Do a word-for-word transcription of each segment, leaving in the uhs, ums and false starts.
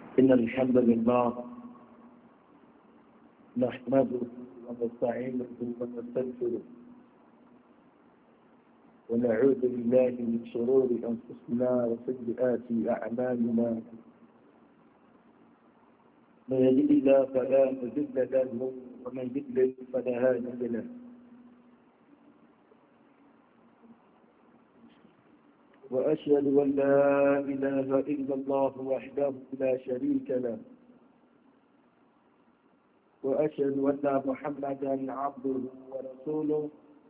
إن الحمد لله نحمده ونستعينه ونستغفره ونعوذ بالله من شرور أنفسنا وسيئات أعمالنا من يهده الله فلا مضل له ومن يضلل فلا هادي له وأشهد أن لا إله إلا الله وحده لا شريك له وأشهد أن محمدا عبده ورسوله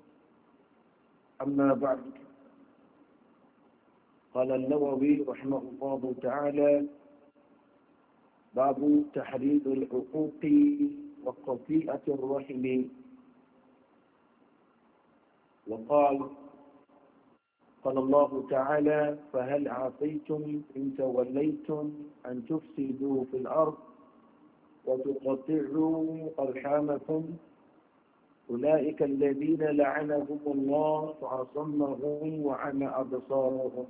أما بعد قال النووي رحمه الله تعالى باب تحريض الحقوق وقطيعة الرحم وقال قال الله تعالى فهل عصيتم إن توليتم أن تفسدوا في الأرض وتقطعوا أرحامكم أولئك الذين لعنهم الله فأصمهم وعمى أبصارهم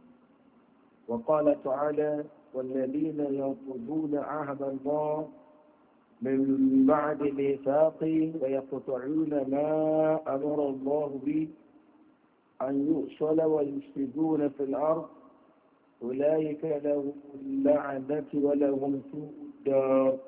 وقال تعالى والذين ينقضون عهد الله من بعد ميثاقه ويقطعون ما أمر الله به أن يؤصل ويفسدون في الأرض أولئك لهم اللعنة ولهم سوء الدار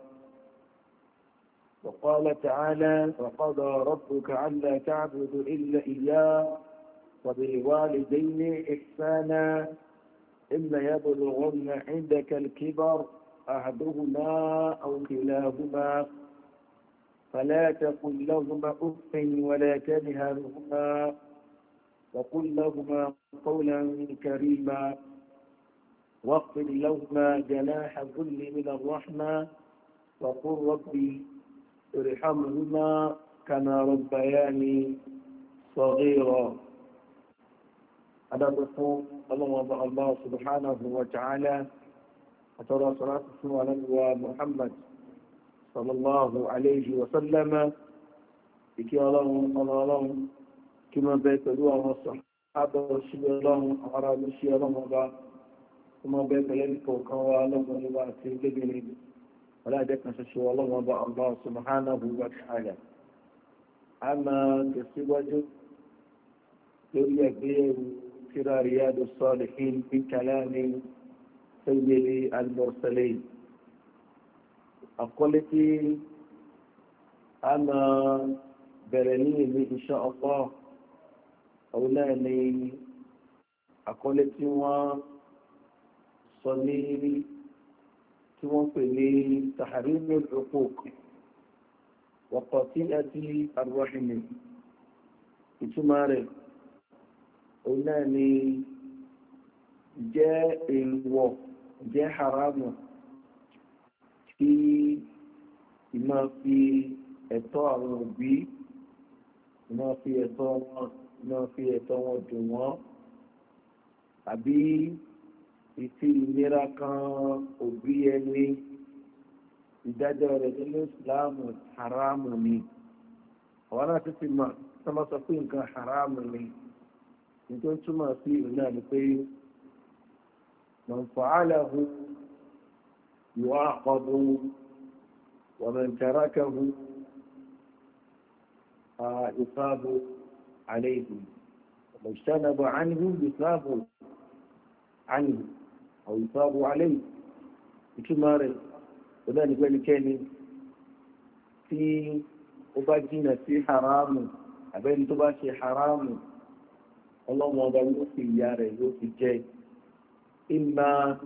وقال تعالى وقضى ربك ألا تعبدوا إلا إياه وبالوالدين إحسانا إما يبلغن عندك الكبر أحدهما أو كلاهما فلا تقل لهما أف ولا تنهرهما وقل لهما قولا كريما واغفر لهما جناح الذل من الرحمة وقل ربي ارحمهما كما ربياني صغيرا. أدعوكم الله الله سبحانه وتعالى أترى صلاة على محمد صلى الله عليه وسلم إكي الله الله كما بيتلوا وصحابة رسول الله أرى رسول الله كما بيتلوا وكوا الله ونبات لبني ولا دكنا سوى الله وضع الله سبحانه وتعالى أما تسوج يريد به كرا رياض الصالحين من كلام سيد المرسلين أقولت أنا برني إن شاء الله أولا لي أقولت وصلي توفي تحريم الحقوق وقطيعة الرحم ìtumọ̀ òun náà ni jẹ́ èèwọ̀ jẹ́ haramu tí ìmọ̀ fi ẹ̀tọ́ àwọn òbí ìmọ̀ fi ẹ̀tọ́ wọn ìmọ̀ fi ẹ̀tọ́ wọn dùn wọ́n àbí ìfi ìnira kan òbí ẹni ìdájọ́ rẹ̀ nínú ìsìláàmù haramu ni àwọn náà ti fi mọ̀ sọ́mọ́ sọ pé nǹkan haramu ni nítorí túmọ̀ sí ìlú náà ni pé man fa'alahu yu'aqabu wa man tarakahu yusabu alayhi wa ijtanaba anhu yusabu anhu aw yusabu alayhi ìtumọ̀ rẹ̀ ó náà ní pé ẹnikẹ́ni tí ó bá jìnà sí haramu àbẹ́ni tó bá ṣe haramu ọlọ́wọ́n ọba yóò fi ìyá rẹ̀ yóò fi jẹ́ imma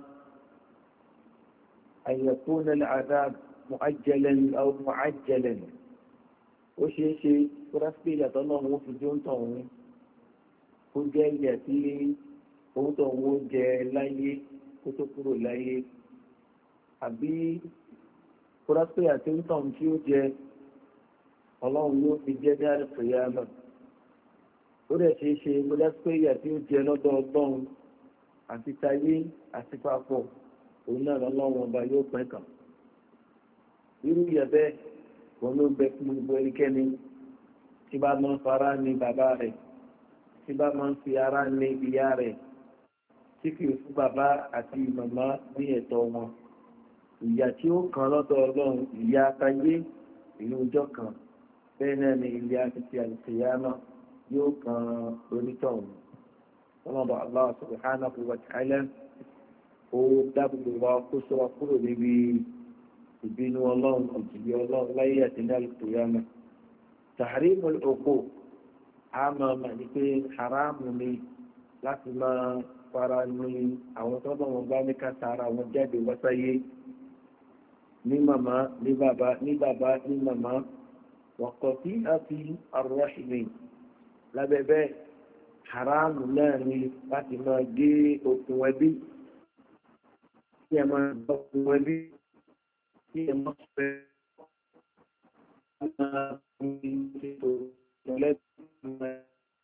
an yakuna al-'adhab mu'ajjalan aw mu'ajjalan ó ṣeé ṣe kó rásìkò ìyàtọ̀ náà wọ́n fi jó ń tàn wọ́n kó jẹ́ ìyà tí owó tó wọ́n jẹ láyé kó tó kúrò láyé àbí kó rásìkò ìyàtọ̀ ń tàn tí ó jẹ ọlọ́run yóò fi jẹ́ ní àlùkìyámà ó dẹ̀ ṣe é ṣe gbọ́dọ̀ pé ìyà tí ó jẹ lọ́dọ̀ ọlọ́run àti tayé àti papọ̀ òun náà lọ́lọ́run ọba yóò pẹ́ kàn irú ìyà bẹ́ẹ̀ òun ló bẹ fún gbogbo ẹnikẹ́ni tí bá máa ń fara ní bàbá rẹ̀ tí bá máa ń fi ara ní ìyá rẹ̀ tí kì í fún bàbá àti màmá ní ẹ̀tọ́ wọn ìyà tí ó kan lọ́dọ̀ ọlọ́run ìyà àtayé ìlú ọjọ́ kan bẹ́ẹ̀ náà ni ilé àti àlùkìyámà yóò kan onítọ̀hún. ọlọ́ba Allah subhanahu wa ta'ala ó dábòbò wa kó sọ wa kúrò níbi ìbínú ọlọ́run òjìlí ọlọ́run láyé àti ní àlùkìyámà. tahrimul uquq àmọ́ mà ní pé haramu ni láti máa fara ní àwọn tó bá wọn bá ní ká tara wọn jáde wáṣáyé ní màmá ní bàbá ní bàbá ní màmá wọ̀kọ̀ tí a fi arọ́ṣìmì lábẹ́bẹ́ haramu náà ni láti máa gé okùn ẹbí kí ẹ máa gbọ́ okùn ẹbí kí ẹ máa fẹ́ máa fi ètò ìlẹ́gbẹ̀ẹ́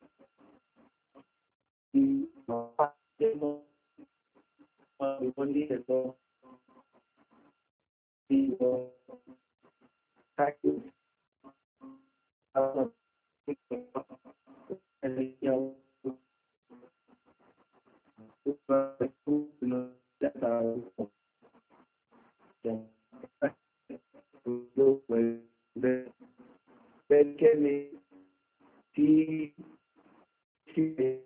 tí bàbá jẹ́ mọ́ máa fi wọ́n ní ẹ̀tọ́ tí wọ́n káàkiri àwọn ìpínlẹ̀ ẹni yàwó tó bá ẹ̀kú lọ dáta ọ̀pọ̀ jẹ́ ló pẹ̀lú bẹ́ẹ̀kẹ́ni tí ṣe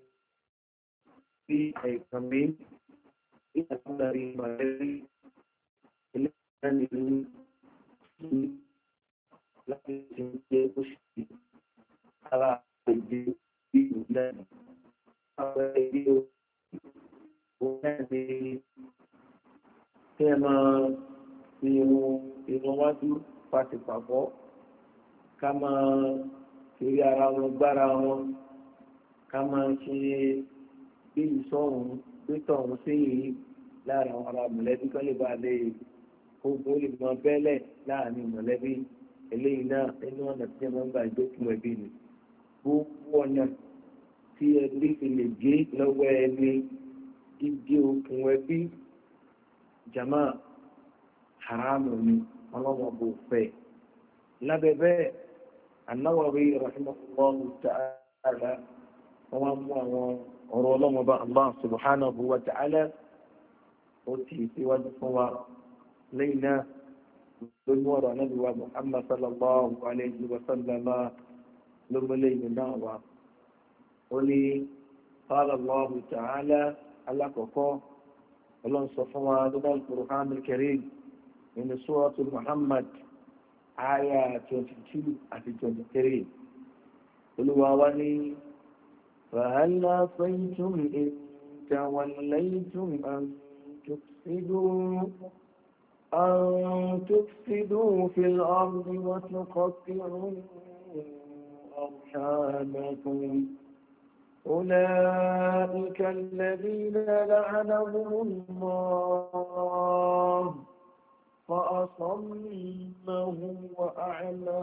sí ẹ̀kan mi ní àtúndarí mọ̀lẹ́bí ilé ìrìnàjò ní láti ṣe jẹ́ oṣù ara ìdí ìlú lẹ́nu. Àwọn ẹbí òun náà ni kí ẹ máa fi irun wájú pàṣẹ pàpọ̀ ká máa fi ara wọn gbára wọn ká máa ṣe bí ìsọ̀rùn pétọ̀ ọ̀hún sí yìí láàrin àwọn ará mọ̀lẹ́bí kan lè bá lè gbogbo lè mọ bẹ́lẹ̀ láàrin mọ̀lẹ́bí eléyìí náà nínú ọ̀nà tí wọ́n ń gbà ìdókun ẹbí ni gbogbo ọ̀nà tí ẹbí fi lè gé lọ́wọ́ ẹni gígé okùn ẹbí jama haramu ni ọlọ́wọ́ bò fẹ́ lábẹ́ bẹ́ẹ̀ An-Nawawi rahimahullahu ta'ala wọ́n mú àwọn ọ̀rọ̀ ọlọ́mọba Allah subhanahu wa ta'ala ó ti síwájú fún wa lẹ́yìn náà lórí ọ̀rọ̀ Ànábì wa Muhammad sallallahu alayhi wa sallam ló mú lẹ́yìn náà wá ó ní qala Allah ta'ala alákọ̀ọ́kọ́ ọlọ́run sọ fún wa lọ́dọ̀ al-Qur'an al-Karim nínú suratu Muhammad aya twenty-two àti twenty-three olúwa wa ní فهل عصيتم إن توليتم أن تفسدوا أن تفسدوا في الأرض وتقطعوا أرحامكم أولئك الذين لعنهم الله فأصمهم وأعمى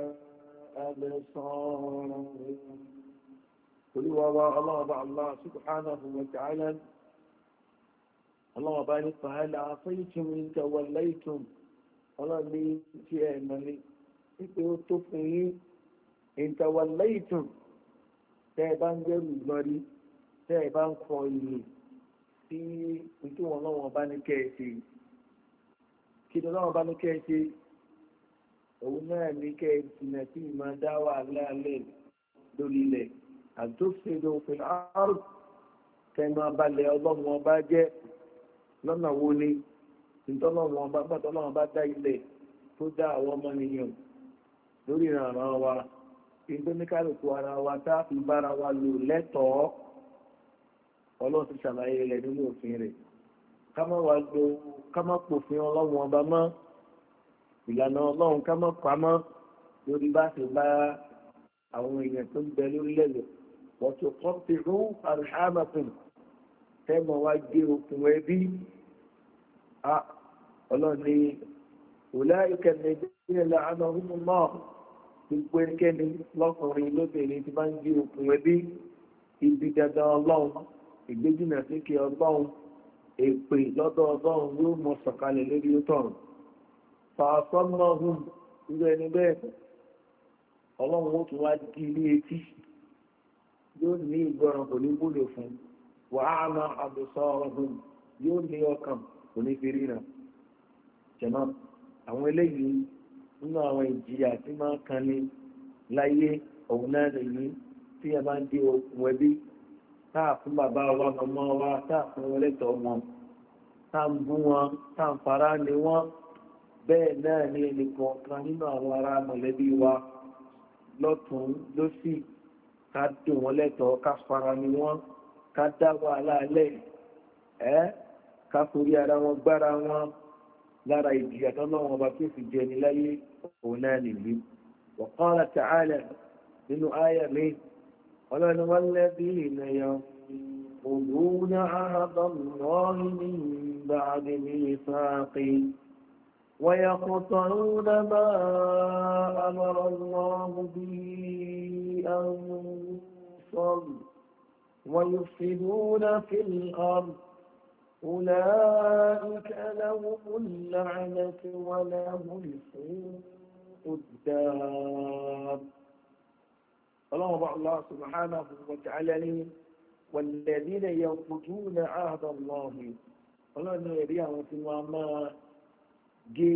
أبصارهم قلوا الله بع الله سبحانه وتعالى الله بارك فهل عصيتم إن توليتم الله لي تأمني إتوتفني إن توليتم تأبان جروا بري تأبان قوي في إنتو الله بارك كيسي كده الله بارك كيسي وما نكيسي نتي ما دعوة لا ليل دولي ليل àtúnṣe òfin àrùn kẹnu abalẹ̀ ọlọ́run ọba jẹ́ lọ́nà wo ni ìtọ́lọ́run ọba gbàtọ́lọ́run ọba dá ilẹ̀ tó dá àwọn ọmọnìyàn lórí ìrànràn wa ìgbóníkàlùkù ara wa tá a fi bára wa lò lẹ́tọ̀ọ́ ọlọ́run ti ṣàlàyé rẹ̀ nínú òfin rẹ̀ ká má wá lo ká má pòfin ọlọ́run ọba mọ́ ìlànà ọlọ́run ká má pamọ́ lórí bá ṣe bá àwọn èèyàn tó ń bẹ lórílẹ̀ lọ وتقطعوا أرحامكم كما وجهكم وبي ọlọ́ni أولئك الذين لعنهم الله gbogbo ẹnikẹ́ni lọ́kùnrin lóbìnrin tí bá ń jí okùn ẹbí ibi dandan ọlọ́run ìgbéjìnà sí kí ọlọ́run èpè lọ́dọ̀ ọlọ́run yóò mọ sọ̀kalẹ̀ lórí ọ̀tọ̀run fàásọ́nàhùn irú ẹni bẹ́ẹ̀ ọlọ́run ó tún wá di ilé etí yóò ní ìgbọràn kò ní wúlò fún wàhálà àbùsọ ọ̀hún yóò ní ọkàn kò ní fi ríran jẹ̀mọ́ àwọn eléyìí nínú àwọn ìjìyà tí máa ń kan ní láyé òun náà nìyí tí a bá ń dé okùn ẹbí táà fún bàbá wa màmá wa táà fún wọn lẹ́tọ̀ọ́ wọn táà ń bú wọn táà ń fara ní wọn bẹ́ẹ̀ náà ní ẹnìkọ̀ọ̀kan nínú àwọn ará mọ̀lẹ́bí wa lọ́tún lósì ká dò wọ́n lẹ́tọ̀ọ́ ká fara ní wọn ká dá wàhálà lẹ̀ ẹ́ ká forí ara wọn gbára wọn lára ìjìyà tó lọ́wọ́ ọba tó fi jẹ ní láyé òun náà nìyí. wa qala ta'ala nínú àyà mi ọlọ́ni walladhina yanquduna ahda Allahi min ba'di mithaqihi wa yaqta'una ma amara Allahu bihi an yusal wa yufsiduna fil ard أولئك لهم اللعنة ولهم سوء الدار. الله الله سبحانه وتعالى والذين ينقضون عهد الله ọlọ́run ní ẹ̀rí àwọn tí wọ́n máa gé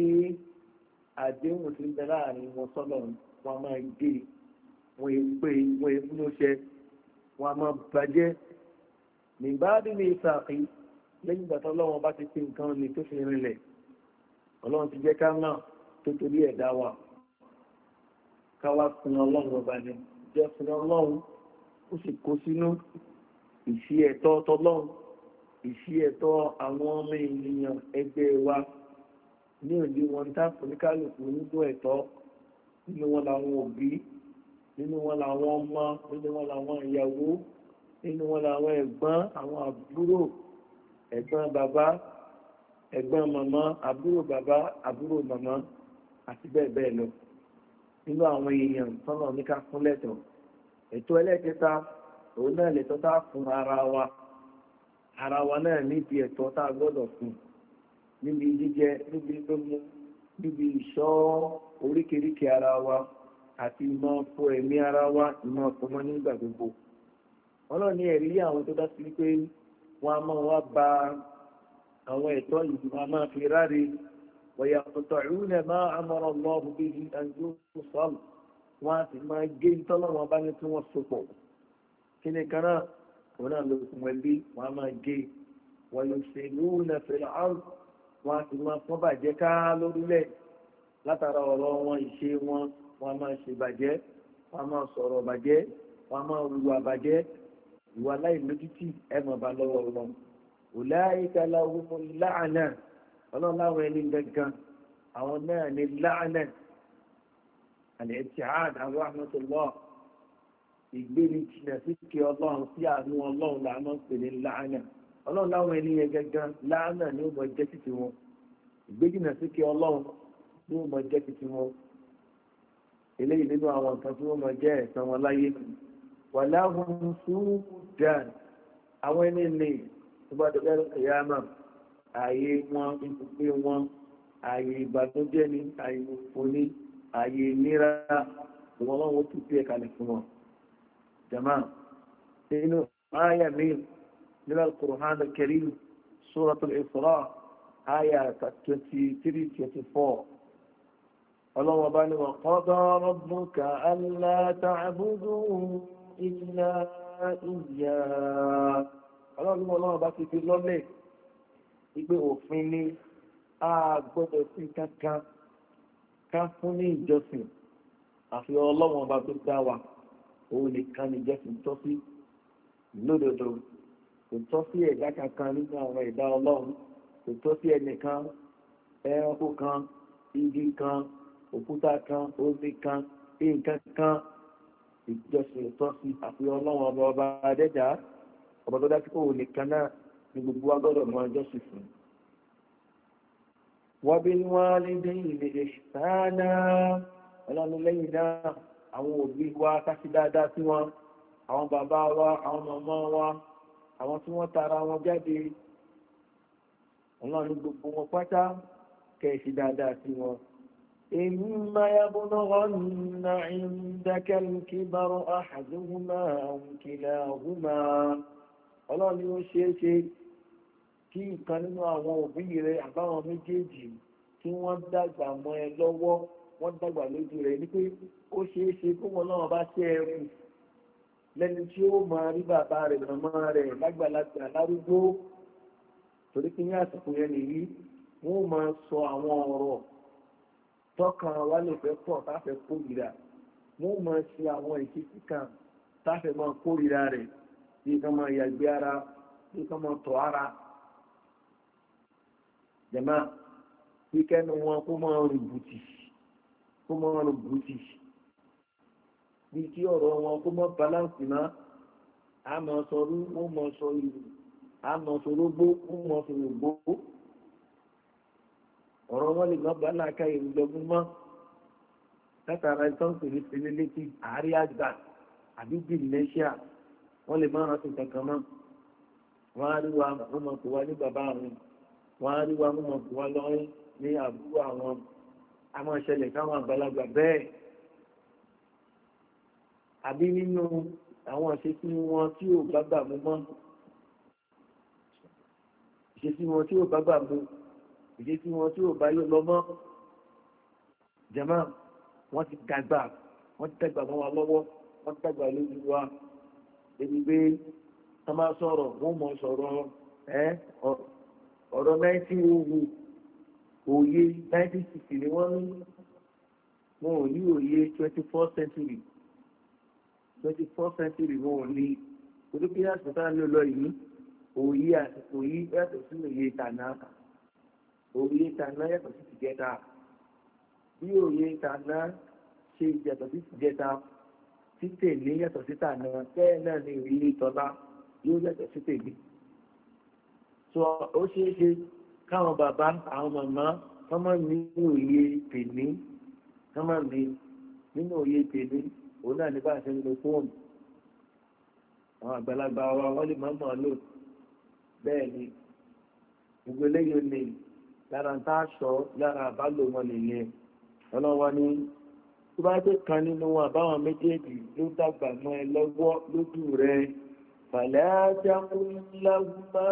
àdéhùn tí ń bẹ láàrin wọn sọ́lọ̀ wọn máa gé wọn èpè wọn èmúṣẹ wọn máa bàjẹ́ nígbàdí ní ìsàkí lẹ́yìn ìgbà tó ọlọ́run bá ti pín nǹkan ní tó fi rinlẹ̀ ọlọ́run ti jẹ́ ká náà tó torí ẹ̀dá wa káwá fún ọlọ́run ọba ni jẹ́ fún ọlọ́run ó sì kó sínú ìṣí ẹ̀tọ́ tọlọ́run ìṣí ẹ̀tọ́ àwọn ọmọ ènìyàn ẹgbẹ́ wa ní òní wọn tá oníkálùkù nínú ẹ̀tọ́ nínú wọn làwọn òbí nínú wọn làwọn ọmọ nínú wọn làwọn ìyàwó nínú wọn làwọn ẹ̀gbọ́n àwọn àbúrò ẹ̀gbọ́n bàbá ẹ̀gbọ́n màmá àbúrò bàbá àbúrò màmá àti bẹ́ẹ̀ bẹ́ẹ̀ lọ nínú àwọn èèyàn tọ́nà oníká fún lẹ́tọ̀ọ́ ètò ẹlẹ́kẹta òun náà lẹ́tọ́ tá fún ara wa ara wa náà níbi ẹ̀tọ́ tá a gbọ́dọ̀ fún níbi jíjẹ níbi mímu níbi ìṣọ́ oríkèéríkèé ara wa àti ìmọ̀ fún ẹ̀mí ara wa ìmọ̀ ọ̀pọ̀mọ́ nígbà gbogbo ọlọ́ọ̀ni ẹ̀rí àwọn tó dá sí pé wọ́n a máa wá ba àwọn ẹ̀tọ́ yìí wọ́n a máa fi ráre wọ̀yà ọ̀tọ̀ ìrúnẹ̀ máa amọ̀rọ̀ lọ́ọ̀bù bí i àjò sọ́ọ̀lù wọ́n a sì máa gé tọ́lọ́wọ́n bá ní tí wọ́n sopọ̀ kí ni kan náà òun náà ló kún ẹbí wọ́n a máa gé wọ́n yóò ṣe lóòrùn ẹ̀fẹ̀ àrùn wọ́n a sì máa fọ́n bàjẹ́ ká lórílẹ̀ látara ọ̀rọ̀ wọn ìṣe wọn wọ́n a máa ṣe bàjẹ́ wọ́n a máa sọ̀rọ̀ bàjẹ́ wọ́n a máa hùwà bàjẹ́ ìwà láìlójútì ẹmọ bá lọ́wọ́ wọn ulaika lahumul la'na ọlọ́run láwọn ẹni gangan àwọn náà ní la'na al-ibti'ad an rahmatullah ìgbéni jìnà sí kí ọlọ́run sí àánú ọlọ́run làánà pè ní la'na ọlọ́run láwọn ẹni yẹn gangan la'na ní ó mọ jẹ́ títí wọn ìgbéjìnà sí kí ọlọ́run ní ó mọ jẹ́ títí wọn eléyìí nínú àwọn nǹkan tí wọ́n mọ jẹ́ ẹ̀san wọn láyé wàláhùn súúdàn àwọn ẹni lè tó bá dẹ̀bẹ̀rẹ̀ kìyàmà ààyè wọn ibùgbé wọn ààyè ìbànújẹ́ ni ààyè òfò ní ààyè ìnira wọn lọ́wọ́ tó pé kalẹ̀ fún wọn jama nínú àyà mi nínú al-Qur'an al-Karim suratul Isra àyà twenty-three twenty-four ọlọ́wọ́ bá ní wa qada rabbuka alla ta'budu illa iyyah ọlọ́run ọlọ́run bá ti fi lọ́lẹ̀ wípé òfin ní a gbọ́dọ̀ sí kankan ká fún ní ìjọsìn àfi ọlọ́run ọba tó dá wa òun nìkan ní ìjọsìn tọ́ sí lódodo kò tọ́ sí ẹ̀dá kankan nínú àwọn ẹ̀dá ọlọ́run kò tọ́ sí ẹnìkan ẹranko kan igi kan òkúta kan omi kan nǹkan kan ìjọsìn tọ́ sí àfi ọlọ́run ọba ọba adẹ́dá ọba tó dájú kó o nìkan náà ní gbogbo agbọ́dọ̀ mọ ìjọsìn fún. wa bil walidayni ihsana ọlọ́run lẹ́yìn náà àwọn òbí wa káṣí dáadáa sí wọn àwọn bàbá wa àwọn màmá wa àwọn tí wọ́n tara wọn jáde ọlọ́run gbogbo wọn pátá kẹ́ẹ̀ṣí dáadáa sí wọn. إما يبلغن عندك الكبر أحدهما أو كلاهما ọlọ́run ni ó ṣe é ṣe kí ìkan nínú àwọn òbí rẹ̀ àbáwọn méjèèjì tí wọ́n dàgbà mọ́ ẹ lọ́wọ́ wọ́n dàgbà lójú rẹ̀ ní pé ó ṣeé ṣe kó wọn náà bá ṣe ẹrù lẹ́ni tí ó máa rí bàbá rẹ̀ màmá rẹ̀ lágbàlagbà lárúgbó torí pé ní àsìkò yẹn nìyí wọ́n máa sọ àwọn ọ̀rọ̀ tọ́kàn wa lè fẹ́ pọ̀ táfẹ́ kórìíra wọ́n máa ṣe àwọn ìṣesí kan táfẹ́ máa kórìíra rẹ̀ bí ká máa yàgbé ara bí ká máa tọ̀ ara jẹ̀má bí kẹ́nu wọn kó máa rìn bùtì kó máa rìn bùtì bí kí ọ̀rọ̀ wọn kó máa balance náà a máa sọ rú wọ́n máa sọ ìlú a máa sọ rógbó wọ́n máa sọ ògbó ọ̀rọ̀ wọn lè má bá láàká ìrìnlọ́gbọ́n mọ́ látara ìtọ́nkù ní senileti àárí àgbà àbí dementia wọ́n lè má rántí kankan mọ́ wọ́n á rí wa wọ́n mọ̀ pé wá ní bàbá àwọn wọ́n á rí wa wọ́n mọ̀ pé wá lọ́rin ní àbúrò àwọn àmọ́ ìṣẹ̀lẹ̀ káwọn àgbàlagbà bẹ́ẹ̀ àbí nínú àwọn ìṣesí wọn tí ò bá gbà mú mọ́ ìṣesí wọn tí ò bá gbà mú ìdí tí wọn tí ò bá yóò lọ mọ́ jàmá wọ́n ti dàgbà wọ́n ti dàgbà mọ́ wa lọ́wọ́ wọ́n ti dàgbà lójú wa ebi pé wọ́n máa sọ̀rọ̀ wọ́n mọ̀ sọ̀rọ̀ ẹ́ ọ̀rọ̀ nineteen owó òye nineteen sixty ni wọ́n ní wọn ò ní òye twenty four century twenty four century wọn ò ní olùkí àsìkò tá a lò lọ yìí òye àsìkò yìí yàtọ̀ sí òye tànà òye tànà yàtọ̀ sí tìjẹta bí òye tànà ṣe yàtọ̀ sí tìjẹta títẹ̀lé yàtọ̀ sí tànà bẹ́ẹ̀ náà ni òye tọ́lá yóò yàtọ̀ sí tèmi so ó ṣeé ṣe káwọn bàbá àwọn màmá wọ́n máa ní òye tèmi wọ́n máa ní nínú òye tèmi òun náà ní bá a ṣe ń lo fóònù àwọn àgbàlagbà wa wọ́n lè máa mọ̀ ọ́ lò bẹ́ẹ̀ ni gbogbo eléyìí ni lára tá a sọ lára àbálò wọn nìyẹn ọlọ́wọ́ ni tó bá tó kan nínú wọn àbáwọn méjèèjì ló dàgbà mọ́ ẹ lọ́wọ́ lójú rẹ fàlẹ́ àjàkúnlágbá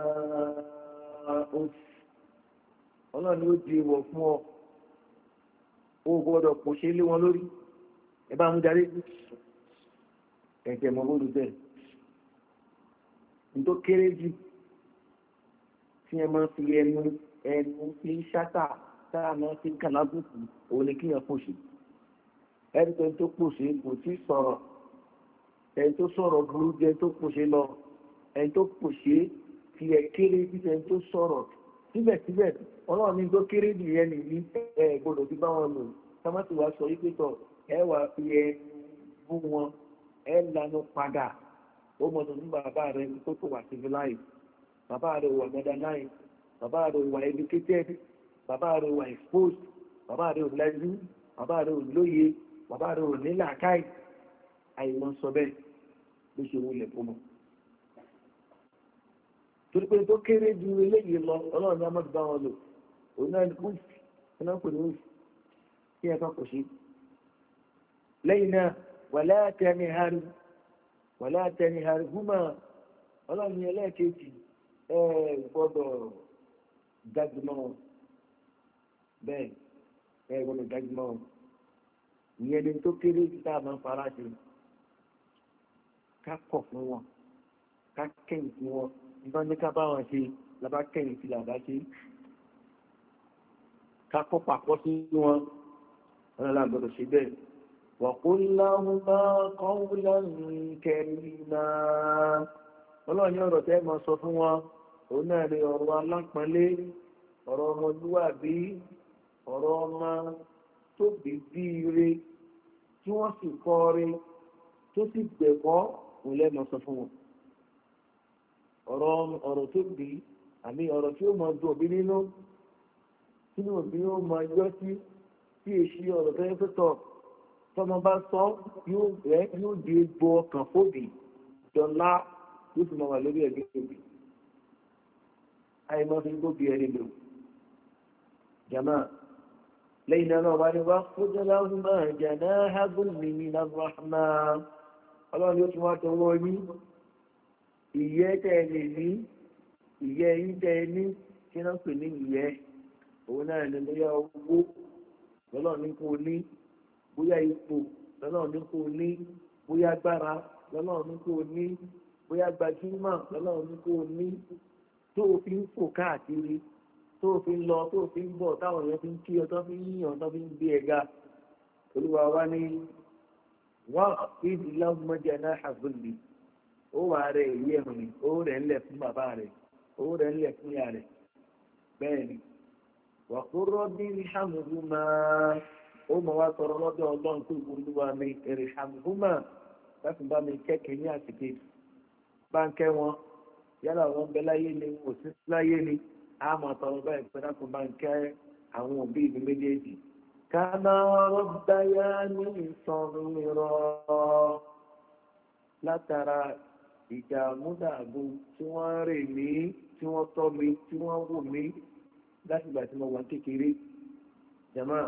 oṣù ọlọ́ni ó di ìwọ̀ fún ọ ó gbọ́dọ̀ kò ṣe lé wọn lórí ẹ bá mú darí ẹ̀jẹ̀ mọ́ bóòlù bẹ́ẹ̀ ní tó kéré jù tí ẹ máa fi ẹnu ẹnu fi ṣáta táà máa fi kàlábùkù òun ni kíyàn pòṣè ẹni tó ń tó pòṣè kò tí sọ̀rọ̀ ẹni tó sọ̀rọ̀ burú jẹ́ tó pòṣè lọ ẹni tó pòṣè fi ẹ kéré bí ẹni tó sọ̀rọ̀ síbẹ̀síbẹ̀ ọlọ́run ní tó kéré jù yẹn nìyí ẹ gbọ́dọ̀ ti bá wọn lò sámátì wá sọ wípé tọ ẹ wà fi ẹ bú wọn ẹ lanu padà ó mọ̀tò ní bàbá rẹ tó tó wà civilized bàbá rẹ wà modernized bàbá rẹ wà educated bàbá rẹ wà exposed bàbá rẹ ò lẹ́jú bàbá rẹ ò lóye bàbá rẹ ò ní làákàyè àìmọ̀ sọ bẹ́ẹ̀ ló ṣe wọlé fún mọ́ torí pé tó kéré ju eléyìí lọ ọlọ́run ní amadu bá wọn lò òun náà ní wíf iná pè ní wíf kí ẹ kọ́ kò sí lẹ́yìn náà wàlẹ́ àtẹni hari wàlẹ́ àtẹni hari gúnmọ̀ ọlọ́run ní ẹlẹ́ẹ̀kejì ẹ gbọ́dọ̀ dájúmọ́ wọn bẹ́ẹ̀ ẹ gbọ́dọ̀ dájúmọ́ wọn ìyẹn ni tó kéré ju tá a máa ń fara ṣe ká kọ̀ fún wọn ká kẹ́yìn fún wọn nígbà ní ká bá wọn ṣe lábá kẹ́yìn sí làbá ṣe ká kọ́ pàpọ̀ sí wọn wọn là gbọdọ̀ ṣe bẹ́ẹ̀ وقل لهما قولا كريما ọlọ́run ní ọ̀rọ̀ tẹ́ máa sọ fún wọn òun náà ni ọ̀rọ̀ alápọ̀nlé ọ̀rọ̀ ọmọlúwàbí ọ̀rọ̀ ọmọ tó bí bí ire tí wọ́n sì kọ́ ire tó sì gbẹ̀kọ́ òun lẹ́ máa sọ fún wọn ọ̀rọ̀ ọ̀rọ̀ tó bí àmì ọ̀rọ̀ tí ó máa dùn òbí nínú sínú òbí ó máa yọ sí tí èsì ọ̀rọ̀ tó yẹ pé tọ̀ tọ́mọ bá sọ yóò rẹ̀ yóò di egbò ọkàn fòbí dọ́là yóò fi máa wà lórí ẹ̀gbẹ́ òbí àìmọ́ fi gbóbi ẹni lò jama lẹ́yìn náà wà ní wá fúnjẹ́ láwọn máa jà náà hágùn mi ní nàbàmà ọlọ́run yóò tún wá tọwọ́ yín ìyẹ́ tẹ́ ẹ lè ní ìyẹ́ yín tẹ́ ẹ ní kí náà pè ní ìyẹ́ òun náà ní bóyá owó lọ́lọ́ ní kó ní bóyá ipò lọ́lọ́ ní kó ní bóyá agbára lọ́lọ́ ní kó ní bóyá gbajúmọ̀ lọ́lọ́ ní kó ní tó o fi ń fò káàkiri tó o fi ń lọ tó o fi ń bọ̀ táwọn èèyàn fi ń kí ọ tó fi ń yíyan tó fi ń gbé ẹ̀ga olúwa wá ní wọ́n fi ìdílé ọmọdé náà àgbègbè ó wà rẹ̀ èyí ẹ̀rùn ni ó rẹ̀ ńlẹ̀ fún bàbá rẹ̀ ó rẹ̀ ńlẹ̀ fún ìyá rẹ̀ bẹ́ẹ̀ ni wà kó rọ́bí ìhàmùhùmá ó mọ̀ wá sọ̀rọ̀ lọ́dọ̀ ọlọ́run tó olúwa mi èrè ìhàmùhùmá láti bá mi kẹ́kẹ̀ẹ́ ní àsìkè bá ń kẹ́ wọn yálà wọn bẹ láyé ni kò sí láyé ni a máa tọrọ báyìí pé dákun bá ń kẹ́ àwọn òbí mi méjèèjì kánà rọ́báyá ní ìsọ̀rọ̀ látara ìjà múdàbù tí wọ́n rè mí tí wọ́n tọ́ mi tí wọ́n wò mí láti ìgbà tí mo wà kékeré jama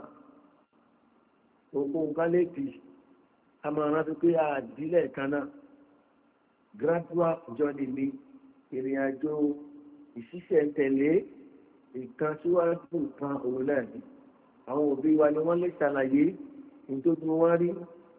òkú nǹkan létí a máa rántí pé àdílẹ̀ kan náà gradual journey mi ìrìn àjò ìṣiṣẹ́ tẹ̀lé ìkan síwájú nǹkan òun náà ni àwọn òbí wa ni wọ́n lè ṣàlàyé nítorí wọ́n rí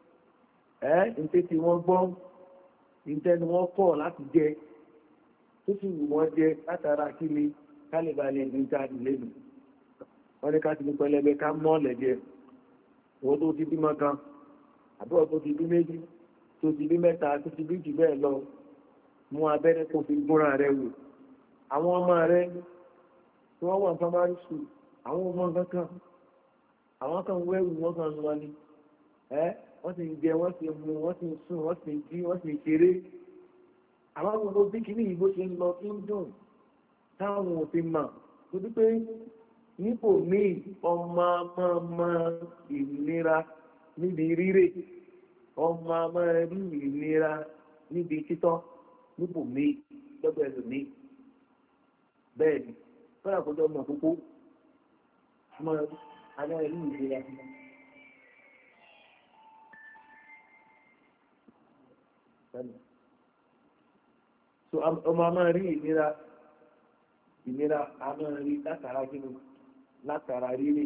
ẹ́ nítorí tí wọ́n gbọ́ nítorí wọ́n kọ̀ láti jẹ tó sì wù wọ́n jẹ látara kí ni kálíbalẹ̀ ní jáde lẹ́nu wọ́n ní ká ti ní pẹlẹbẹ ká mọ́ lẹ́jẹ̀ wọ́n tó ti bímọ kan àbúrò tó ti bí méjì tó ti bí mẹ́ta tó ti bí jù bẹ́ẹ̀ lọ mú abẹ́rẹ́ kó fi gúnra rẹ wò àwọn ọmọ rẹ tí wọ́n wà ní primary school àwọn ọmọ kankan àwọn kan wẹ́rù wọ́n kan lọ ni ẹ́ wọ́n sì ń jẹ wọ́n sì ń mu wọ́n sì ń sùn wọ́n sì ń jí wọ́n sì ń ṣeré àwọn gbogbo bí kìíní yìí bó ṣe ń lọ kí ń dùn táwọn òfin mọ̀ tó dúpẹ́ nípò míì ọmọ ọmọ ìnira níbi rírè ọmọ ọmọ rí ìnira níbi títọ́ nípò míì lọ́gbẹ̀ẹ́ lòmíì bẹ́ẹ̀ ni fún àkójọ ọmọ kókó ọmọ alẹ́ rí ìnira so ọmọ ọmọ rí ìnira ìnira àmọ́ rí látara kínú látara rírí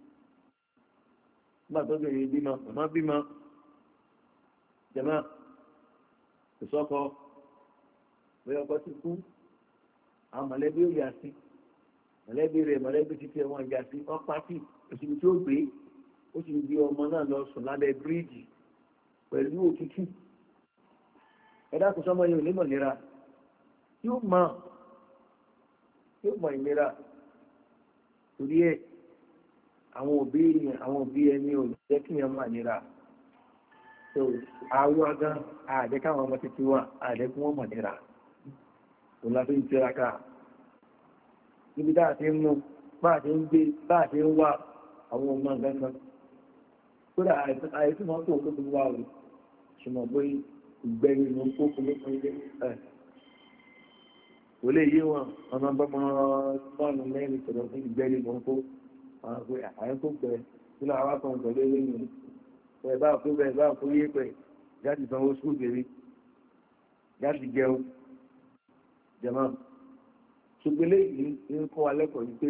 nígbà tó bẹ̀rẹ̀ bímọ ọmọ bímọ jẹmọ́ ìsọkọ bẹ́ẹ̀ ọkọ ti kú àwọn mọ̀lẹ́bí ò yà sí mọ̀lẹ́bí rẹ̀ mọ̀lẹ́bí ti tẹ wọn yà sí wọ́n pàtì òsìbí tí ó gbé ó sì gbé ọmọ náà lọ sùn lábẹ́ bíríìjì pẹ̀lú òtútù ẹ̀dá kò sọmọ yìí ò ní mọ̀ nira yóò mọ̀ yóò mọ̀ ìnira torí ẹ̀ àwọn òbí àwọn òbí ẹni ò jẹ́ kí yẹn mọ̀ nira so àwọn agán àjẹ́ káwọn ọmọ títí wà àjẹ́ kí wọ́n mọ̀ nira òun la fi ń tiraka níbi dáa ti ń mú bá àti ń gbé bá àti ń wá àwọn ọmọ gangan kódà àìsí mọ́ tó tó wá o ṣùgbọ́n pé ìgbẹ́yìn ló ń kó fún lókun ilé ẹ̀ kò lè yé wọn ọmọ bọ́mọ márùn mẹ́rin tọ̀dọ̀ fún ìgbẹ́yìn ló ń kó àwọn pé àyẹ́ kó pẹ́ kí ló àwọn kan pẹ̀lú eléyìí ẹ̀ bá kó bẹ́ẹ̀ bá kó yé pẹ̀ jáde sanwó skul kiri jáde jẹun jẹmọ́ ṣùgbọ́n eléyìí ń kọ́ wa lẹ́kọ̀ọ́ yìí pé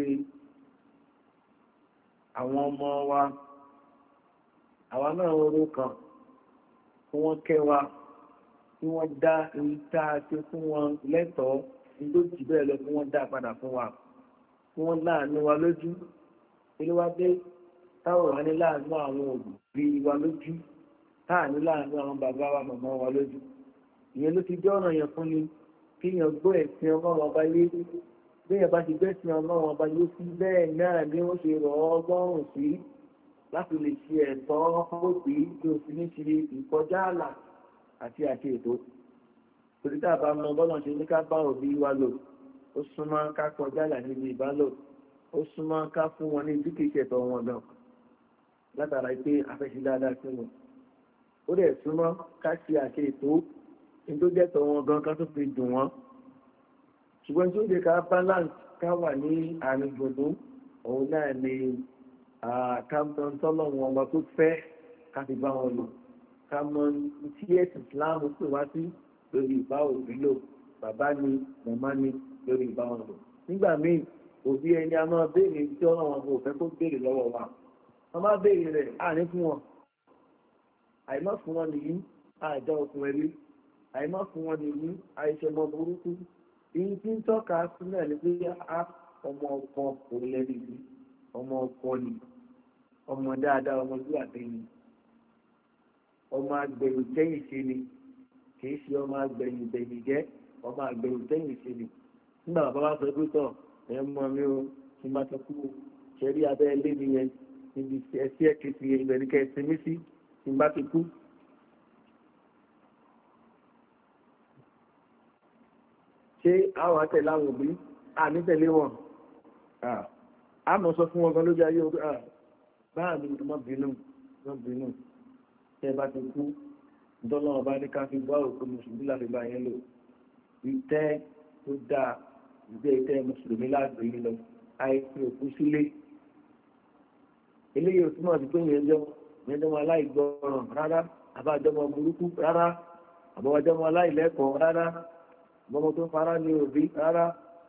àwọn ọmọ wa àwa náà oró kan kí wọ́n kẹ́ wa kí wọ́n dá èyí tá a ṣe fún wọn lẹ́tọ̀ọ́ nítorí jù bẹ́ẹ̀ lọ kí wọ́n dá padà fún wa kí wọ́n láàánú wa lójú ilé wa dé táwọn wà ní láàánú àwọn òbí wa lójú táà ní láàánú àwọn bàbá wa màmá wa lójú ìyẹn ló ti jẹ́ ọ̀nà yẹn fún ni kíyàn gbọ́ ẹ̀sìn ọlọ́run ọba yé bẹ́ẹ̀ bá ti gbẹ́sìn ọlọ́run ọba yé sí bẹ́ẹ̀ náà ni wọ́n ṣe rọ̀ ọ́ lọ́rùn sí láti lè ṣe ẹ̀tọ́ òbí tí o sì ní ṣe ìkọjá àlà àti àti ètò torí tá a bá mọ bọ́lá ṣe ní ká bá òbí wa lò ó súnmọ́ ká kọjá àlà níbi ìbálò ó súnmọ́ ká fún wọn ní dúkìá ẹ̀tọ́ wọn gan látara pé afẹ́ṣe dáadáa sí wọn ó dẹ̀ súnmọ́ ká ṣe àti ètò tó jẹ́tọ̀ wọn gan kan tó fi dùn wọn ṣùgbọ́n tí ó jẹ́ ká balance ká wà ní àárín gbogbo òun náà ni àkàmọ́ tọ́lọ́wọ́n ọba tó fẹ́ ká fi bá wọn lò ká mọ tí ẹ̀sìn Islam pè wá sí lórí ìbá òbí lò bàbá ni màmá ni lórí ìbá wọn lò nígbà míì òbí ẹni a máa béèrè tí ọlọ́wọ́n kò fẹ́ kó béèrè lọ́wọ́ wa wọ́n bá béèrè rẹ̀ àní fún wọn àìmọ́ fún wọn nìyí àìjọ okùn ẹ̀rí àìmọ́ fún wọn nìyí àìṣẹmọ burúkú èyí tí ń tọ́ka sí náà ni pé a ọmọ ọkọ òlẹ́rì bí ọmọ ọkọ ni ọmọ dáadáa ọmọ ojú àtẹ̀yìn ọmọ agbẹ̀rù tẹ́yìn ṣe ni kìí ṣe ọmọ agbẹ̀yìn bẹ̀yìn jẹ́ ọmọ agbẹ̀rù tẹ́yìn ṣe ni nígbà bàbá bá sọ pé tọ̀ ẹ̀ mọ́ mi o tí n bá ti kú ṣẹ́rí abẹ́ ilé mi yẹn níbi ẹsí ẹ̀kẹ́sì ibẹ̀ ní kẹ́ ẹ sinmi sí tí n bá ti kú. ṣé àwọn àtẹ̀lé àwọn òbí àní tẹ̀lé wọn a mọ̀ sọ fún wọn gan lójú ayé ọgbẹ́ báà mi ọmọ bínú ọmọ bínú tẹ́ bá ti kú ìtọ́lọ́ ọba ní ká fi gbọ́ òkú mùsùlùmí láti bá yẹn lò ìtẹ́ tó dáa ìgbé ìtẹ́ mùsùlùmí láti yìí lọ àìsí òkú sílé eléyìí ò túmọ̀ sí pé yẹn jọ yẹn jọmọ aláìgbọràn rárá àbájọmọ burúkú rárá àbájọmọ aláìlẹ́kọ̀ọ́ rárá àbọmọ tó fara ní òbí rárá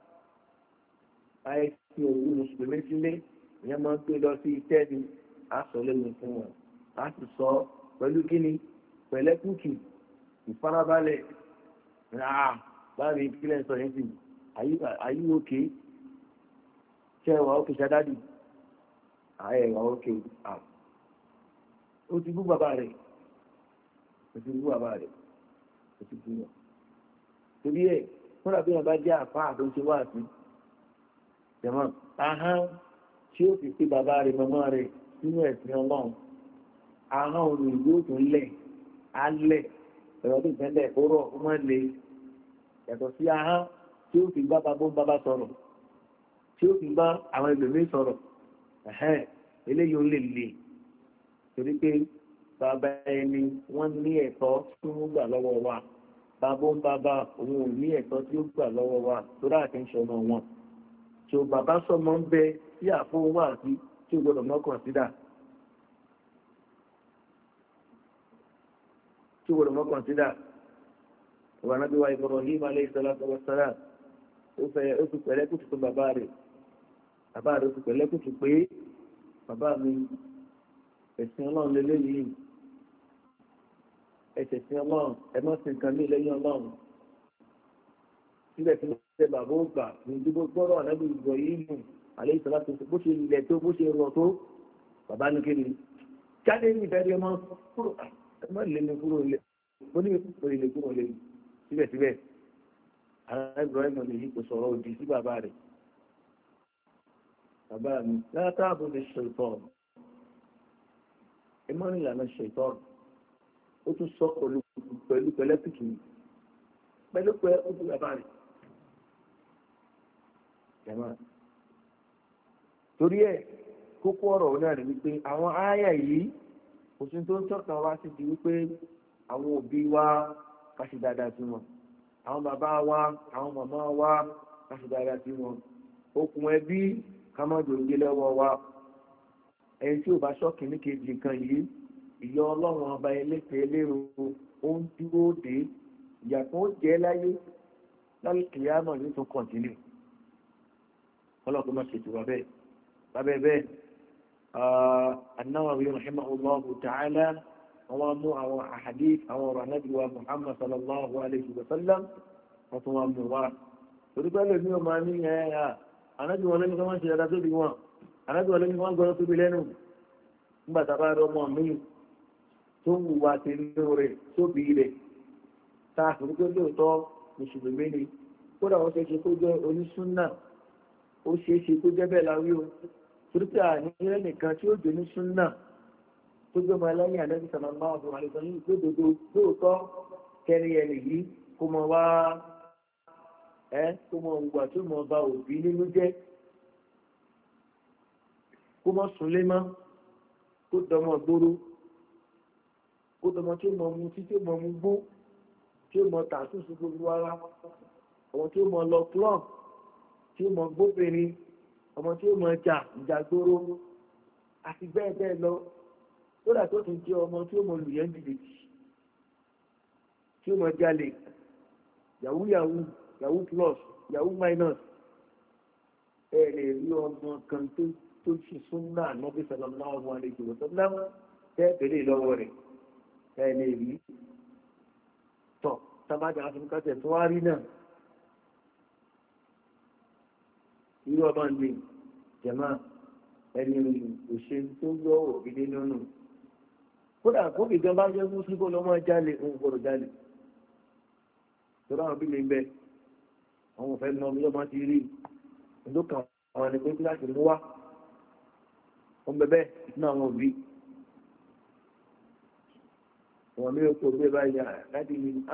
àìsí òkú mùsùlùmí sílé ìyẹn máa ń gbé lọ sí ìtẹ́ ni a sọ lẹ́nu fún wọn a sì sọ pẹ̀lú kíni pẹ̀lẹ́kùtù ìfarabalẹ̀ ráà láàrin ìpínlẹ̀ sọ yẹn sì àyí òkè ṣe ẹwà òkè ṣadádì àẹwà òkè ó ti bú bàbá rẹ̀ ó ti bú bàbá rẹ̀ ó ti bú wọn torí ẹ̀ fúnra bí wọn bá jẹ́ àfáà tó ń ṣe wá sí jẹ̀mọ́ ahọ́n tí ó fi pé bàbá rẹ̀ màmá rẹ̀ nínú ẹ̀sìn ọlọ́run ahọ́n olùdó tó lẹ̀ alẹ̀ ẹ̀rọ tó tẹ́lẹ̀ kóró ọmọ lè yàtọ̀ sí ahọ́n tí ó fi bá babó bàbá sọ̀rọ̀ tí ó fi bá àwọn ẹlòmíín sọ̀rọ̀ ẹ̀hẹ́n eléyìí ó lè lè torí pé bàbá ẹni wọ́n ní ẹ̀tọ́ tí wọ́n gbà lọ́wọ́ wa babó ń bàbá òun ò ní ẹ̀tọ́ tí ó gbà lọ́wọ́ wa tó dáa kí n ṣọmọ wọn tó bàbá sọmọ ń bẹ sí àfọwọ́ wà sí tí ó gbọdọ̀ mọ́ kọ̀ǹsídà tí ó gbọdọ̀ mọ́ kọ̀ǹsídà ìwà náà bí wà Ibrahim alayhi salatu wa salam ó fẹ́ ó fi pẹ̀lẹ́kùtù tó bàbá rẹ̀ bàbá rẹ̀ ó fi pẹ̀lẹ́kùtù pé bàbá mi ẹ̀sìn ọlọ́run lélẹ́yìí ẹ̀sẹ̀ sí ọlọ́run ẹ̀mọ́ sí nǹkan ní lẹ́yìn ọlọ́run síbẹ̀ tí wọ́n ṣe bàbá ó gbà ní ìdúgbò gbọ́rọ̀ ànábì ìgbọ̀ yìí mú àlẹ́ ìsọ̀lá tó bó ṣe ilẹ̀ tó bó ṣe rọ̀ tó bàbá ní kéde jáde ní ìbẹ̀rẹ̀ ọmọ kúrò ẹ̀mọ́ lè mi kúrò lẹ̀ ó ní ìpò ilé kúrò lẹ̀ síbẹ̀síbẹ̀ àwọn ìgbọ̀ ẹ̀mọ́ lè yí kò sọ̀rọ̀ òdì sí bàbá rẹ̀ bàbá mi látàbọ̀ lè ṣe ìtọ́ ẹ̀mọ́ ní ìlànà ṣe ìtọ́ ó tún sọ pẹ̀lú pẹ̀lú pẹ̀lẹ́pìtì pẹ̀lú pẹ̀ ó tún bàbá rẹ̀ jẹ̀mọ́ torí ẹ̀ kókó ọ̀rọ̀ náà rẹ̀ wípé àwọn ááyà yìí òsín tó ń tọ́ka wá sí di wípé àwọn òbí wa ká ṣe dáadáa sí wọn àwọn bàbá wa àwọn màmá wa ká ṣe dáadáa sí wọn okùn ẹbí ká má dòńgé lọ́wọ́ wa ẹni tí ò bá ṣọ́ọ̀kì ní kejì nǹkan yìí ìyá ọlọ́run ọba ẹlẹ́tẹ̀ẹ́ lérò ó ń dúró dé ìyàpọ̀ ó jẹ́ láyé lálẹ́ kìíyàmọ̀ ní tó kọ̀ǹtínú ọlọ́pàá má ṣètò wa bẹ́ẹ̀ lábẹ́ bẹ́ẹ̀ An-Nawawi rahimahullahu ta'ala wọ́n mú àwọn ahadith àwọn ọ̀rọ̀ Ànábì wa Muhammad sallallahu alayhi wa sallam wọ́n tún wọ́n mú wa torí pẹ́lú mi ò máa ní ẹ̀ Ànábì wọn lẹ́nu wọ́n ṣe dáadáa tóbi wọn Ànábì wọn lẹ́nu wọ́n gbọ́dọ̀ tóbi lẹ́nu nígbà tá a bá rọ ọmọ mi tó wù wá sí inú rẹ̀ tóbi rẹ̀ tá a fi pé lóòótọ́ mùsùlùmí ni kódà wọ́n ṣe ṣe kó jẹ́ onísúnnà ó ṣe é ṣe kó jẹ́ bẹ́ẹ̀ láwí o torípé àníyàn nìkan tí ó jẹ́ onísúnnà tó gbé ọmọ ẹlẹ́yìn àlẹ́bí sàmàmá ọ̀dọ̀ àlẹ́sàn ní ìgbódodo lóòótọ́ kẹrin ẹni yìí kó mọ wá ẹ kó mọ ògbà tó mọ bá òbí nínú jẹ́ kó mọ súnlé mọ́ kó dọmọ gbóró kó dọmọ tí ó mọ mu tí tí ó mọ mu gbó tí ó mọ tàṣùṣù gbogbo ara ọmọ tí ó mọ lọ club tí ó mọ gbóbìnrin ọmọ tí ó mọ jà ìjàgbóró àti bẹ́ẹ̀ bẹ́ẹ̀ lọ lódà tó tún jẹ́ ọmọ tí ó mọ lùyẹ́ jìbìtì tí ó mọ jalè yahoo yahoo yahoo plus yahoo minus ẹ lè rí ọmọ kan tó tó ṣe súnà Ànábì sallallahu alaihi wasallam tẹ́ẹ̀bẹ̀rẹ̀ lọ́wọ́ rẹ̀ ẹ lè rí tọ̀ tábàdà afẹ́kọ́tẹ̀ tó wá rí náà irú ọmọ ní jẹ̀má ẹni òṣèlú tó yọ òbílé nínú kódà kóbì gan bá jẹ́ fún síbò lọ́mọ jálè òun gbọ́dọ̀ jálè tó dáhùn bí lè bẹ àwọn òfẹ́ náà bí ọmọ ti rí ìlú kan àwọn ẹni pé kíláàsì mú wá wọn bẹbẹ ní àwọn òbí wọn ní oko bí ẹ bá yà láti ní á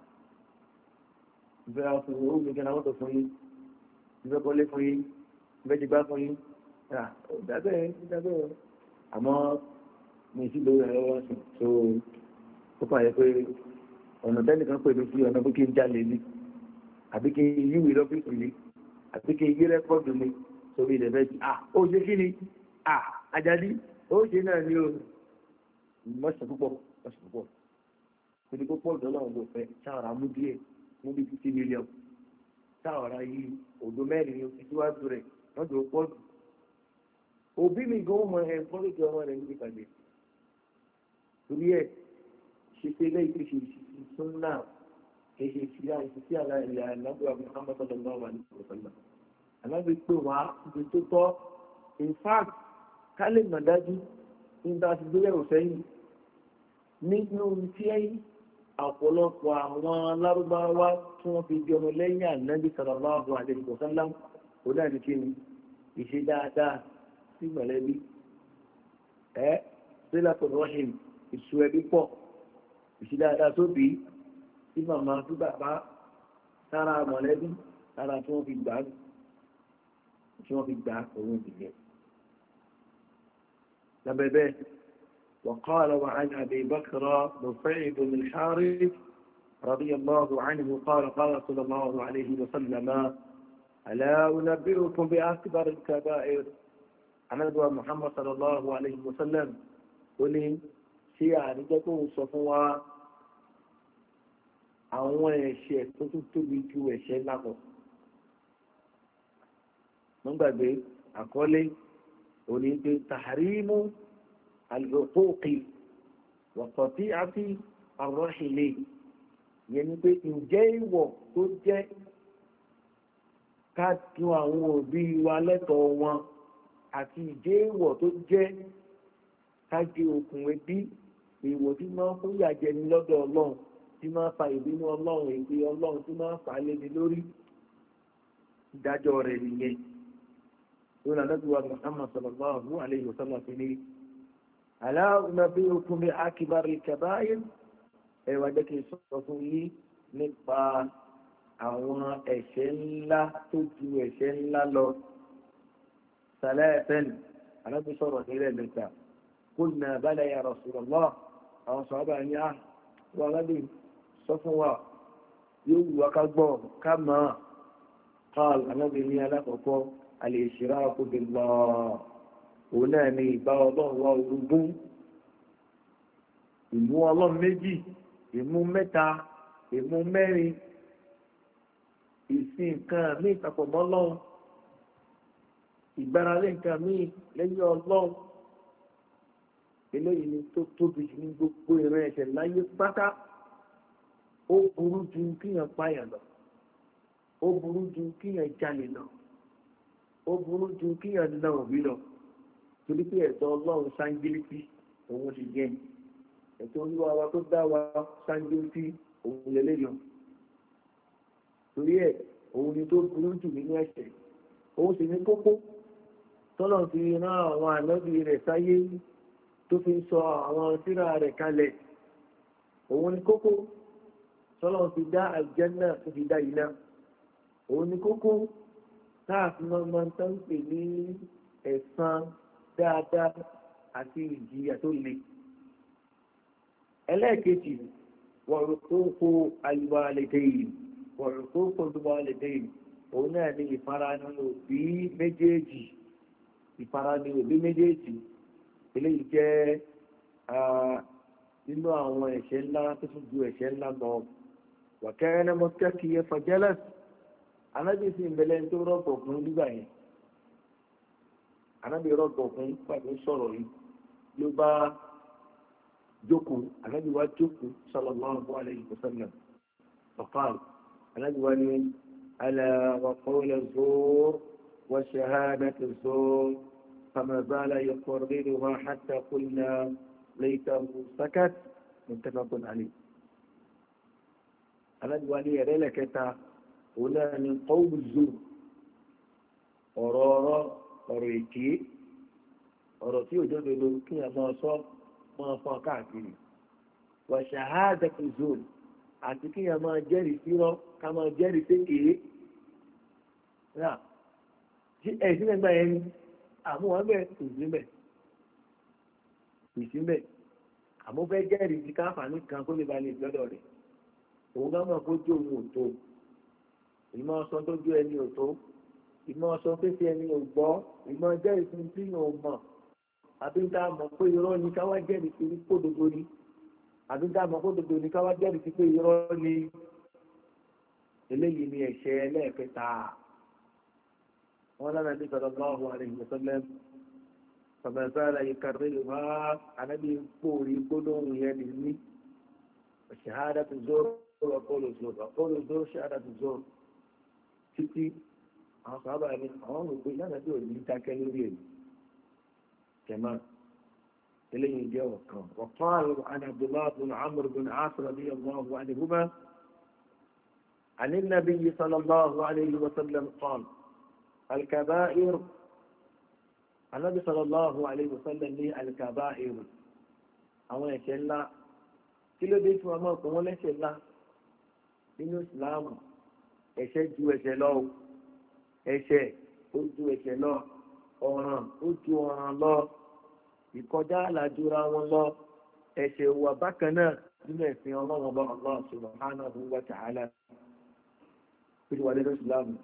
ìfẹ́ àfihàn owó mi kí n àwọn tó fún yín ìfẹ́ kọ́lé fún yín ìfẹ́ ti gbá fún yín dábẹ́ dábẹ́ àmọ́ mi sì lórí ẹ̀rọ wọn sùn tó ó fà yẹ pé ọ̀nà tẹ́nìkan pè mí sí ọ̀nà pé kí n jalè ní àbí kí n yíwèé lọ́fíìsì ní àbí kí n yí rẹ́kọ́ọ̀dù mi sórí ilẹ̀ bẹ́ẹ̀ ah ó ṣe kí ni ah Àjàdí ó ṣe náà ní o mọ́sàn púpọ̀ mọ́sàn púpọ̀ torí púpọ̀ ọ̀dọ́ náà ló fẹ́ sáàrà mú díẹ̀ mú bí fifty million sáàrà yìí òdo mẹ́rin ní oṣù síwájú rẹ̀ lọ́dọ̀ pọ̀ jù òbí mi gan mọ ẹ̀ fọ́lẹ́jọ ọmọ rẹ̀ níbi ìpàdé torí ẹ̀ ṣe pé lẹ́yìn tó ṣe ìṣiṣẹ́ náà kì í ṣe ìṣiṣẹ́ ìṣiṣẹ́ àlàyé àlágbèrè Muhammad sallallahu alaihi wasallam alábì pé wá ibi tó tọ́ in fact ká lè mọ̀ dájú nígbà tí gbéyàwó sẹ́yìn nínú tí ọ̀pọ̀lọpọ̀ àwọn lárúbáwá tí wọ́n fi di ọmọ lẹ́yìn ànábì sallallahu alaihi wasallam ó dájú kí ni ìṣe dáadáa sí mọ̀lẹ́bí ẹ́ sílẹ̀ pẹ̀lú ọ̀hìn ìṣù ẹbí pọ̀ ìṣe dáadáa tó bí sí màmá sí bàbá sára mọ̀lẹ́bí sára tí wọ́n fi gbà á tí wọ́n fi gba òun ìdílé. lábẹ́bẹ́ وقال وعن أبي بكر نفيع بن الحارث رضي الله عنه قال قال صلى الله عليه وسلم ألا أنبئكم بأكبر الكبائر أنا أدوى محمد صلى الله عليه وسلم قولي شيء عندكم صفوا àwọn ẹ̀ṣẹ̀ tó tún tóbi ju ẹ̀ṣẹ̀ ńlá lọ wọ́n gbàgbé àkọlé òní pé tàhírímù al-uquqi wa qati'ati ar-rahili yẹn ni pé ǹjẹ́ ìwọ̀ tó jẹ́ ká tún àwọn òbí wa lẹ́tọ̀ọ́ wọn àti ìjẹ́ ìwọ̀ tó jẹ́ ká gé okùn ẹbí ìwọ̀ tí máa ń fún ìyàjẹni lọ́dọ̀ ọlọ́run tí máa ń fa ìbínú ọlọ́run èdè ọlọ́run tí máa ń fà á léni lórí ìdájọ́ rẹ̀ nìyẹn. يقول النبي محمد صلى الله عليه وسلم في ألا أنبئكم بأكبر الكبائر ẹwà jẹ́ kí n sọ fún yín nípa àwọn ẹ̀ṣẹ̀ ńlá tó ju ẹ̀ṣẹ̀ ńlá lọ sàlẹ́ẹ̀fẹ́n alábi sọ̀rọ̀ nílẹ̀ lẹ́ta qulna bala ya Rasulullah àwọn sọ̀rọ̀ ní à wọ́n alábi sọ fún wa yóò wù wá ká gbọ́ ká mọ̀ qal alábi ní alákọ̀ọ́kọ́ al-ishraku billah òun náà ni ìbá ọlọ́run wá orogún ìmú ọlọ́run méjì ìmú mẹ́ta ìmú mẹ́rin ìsìn nǹkan mí ìpapọ̀ mọ́ ọlọ́run ìgbáralé nǹkan mí lẹ́yìn ọlọ́run eléyìí ni tó tóbi ní gbogbo ìran ẹ̀ṣẹ̀ láyé pátá ó burú ju kíyàn pààyàn lọ ó burú ju kíyàn jalè lọ ó burú ju kíyàn ná òbí lọ torí pé ẹ̀tọ́ ọlọ́run sáńgílítì òun ti jẹ́ ẹ̀tọ́ olúwa wa tó dá wa sáńgílítì òun lélẹ́ lọ torí ẹ̀ òun ni tó burú jù nínú ẹ̀ṣẹ̀ òun sì ní kókó tọ́lọ̀ fi rán àwọn ànábì rẹ̀ sáyé tó fi sọ àwọn tírà rẹ̀ kalẹ̀ òun ni kókó tọ́lọ̀ fi dá àlùjánnà tó fi dá iná òun ni kókó táàfin máa ń tán pè ní ẹ̀san dáadáa àti ìjìyà tó le. ẹlẹ́ẹ̀kejì wọ̀rùkókò alwalidayn wọ̀rùkókò alwalidayn òun náà ní ìfarani òbí méjèèjì ìfarani òbí méjèèjì eléyìí jẹ́ nínú àwọn ẹ̀ṣẹ̀ ńlá tó tún ju ẹ̀ṣẹ̀ ńlá lọ. wàkẹ́rẹ́ mọ́tẹ́kì ẹ̀fọ́ jẹ́lẹ̀sì anábìsí ìbẹ̀lẹ̀ tó rọ̀pọ̀ fún nígbà yẹn ànábì rọ̀gbọ̀ fún pàtó sọ̀rọ̀ yìí ló bá jókòó ànábì wá jókòó sallallahu alayhi wa sallam faqala ànábì wá ní ala wa qawla zur wa shahadati zur fama zala yuqarriruha hatta qulna laytahu sakat muttafaqun alayh. ànábì wá ní ẹ̀rẹ́lẹ̀ kẹta òun náà ní qawlu zur ọ̀rọ̀ ọ̀rọ̀ ọ̀rọ̀ èké ọ̀rọ̀ tí òjò dodo kí a máa sọ máa fọ́n káàkiri wa shahadatu zur àti kí a máa jẹ́rìí sírọ́ ká máa jẹ́rìí sékèé náà ẹ̀sìn ẹgbà yẹn ni àmúwọn bẹ́ẹ̀ kò sí bẹ́ẹ̀ kò sí bẹ́ẹ̀ àmọ́ fẹ́ jẹ́rìí sí káfàní kan kó lè ba lè gbọ́dọ̀ rẹ̀ òun bá mọ̀ kó jó òun ò tó ìmọ̀ ọ̀sán tó jó ẹni ò tó ìmọ̀ ọ̀sán pépé ẹni ò gbọ́ ìmọ̀ jẹ́rìí sí tí yóò mọ̀ àbí ń tá mọ̀ pé irọ́ ni káwá jẹ́rìí sí kódodo ni àbí ń tá mọ̀ kódodo ni káwá jẹ́rìí sí pé irọ́ ni eléyìí ni ẹ̀ṣẹ̀ ẹlẹ́ẹ̀kẹta wọn lánàá bí sallallahu alaihi wasallam fàbẹ̀sára ìkàrẹ́ ìwá anábì kóòrí gbólóhùn yẹn ní ní shahadatu zur wa qawlu zur wa qawlu zur shahadatu zur títí àwọn sábà ní àwọn òpè lánàá bí òní dákẹ́ lórí èyí كمان إليه جاء كان وقال عن عبد الله بن عمرو بن عاص رضي الله عنهما عن النبي صلى الله عليه وسلم قال الكبائر النبي صلى الله عليه وسلم لي الكبائر àwọn ẹ̀ṣẹ̀ ńlá kí ló dé tí wọ́n máa kọ́ wọ́n lẹ́ṣẹ̀ ńlá nínú ìsìláàmù ẹ̀ṣẹ̀ ju ẹ̀ṣẹ̀ lọ ẹ̀ṣẹ̀ ó ju ẹ̀ṣẹ̀ lọ ọ̀ràn ó ju ọ̀ràn lọ ìkọjá àlàjúra wọn lọ ẹ̀ṣẹ̀ wà bákan náà nínú ẹ̀sìn ọlọ́wọ́n bá Allah subhanahu wa ta'ala pé wà lẹ́nu ìsìláàmù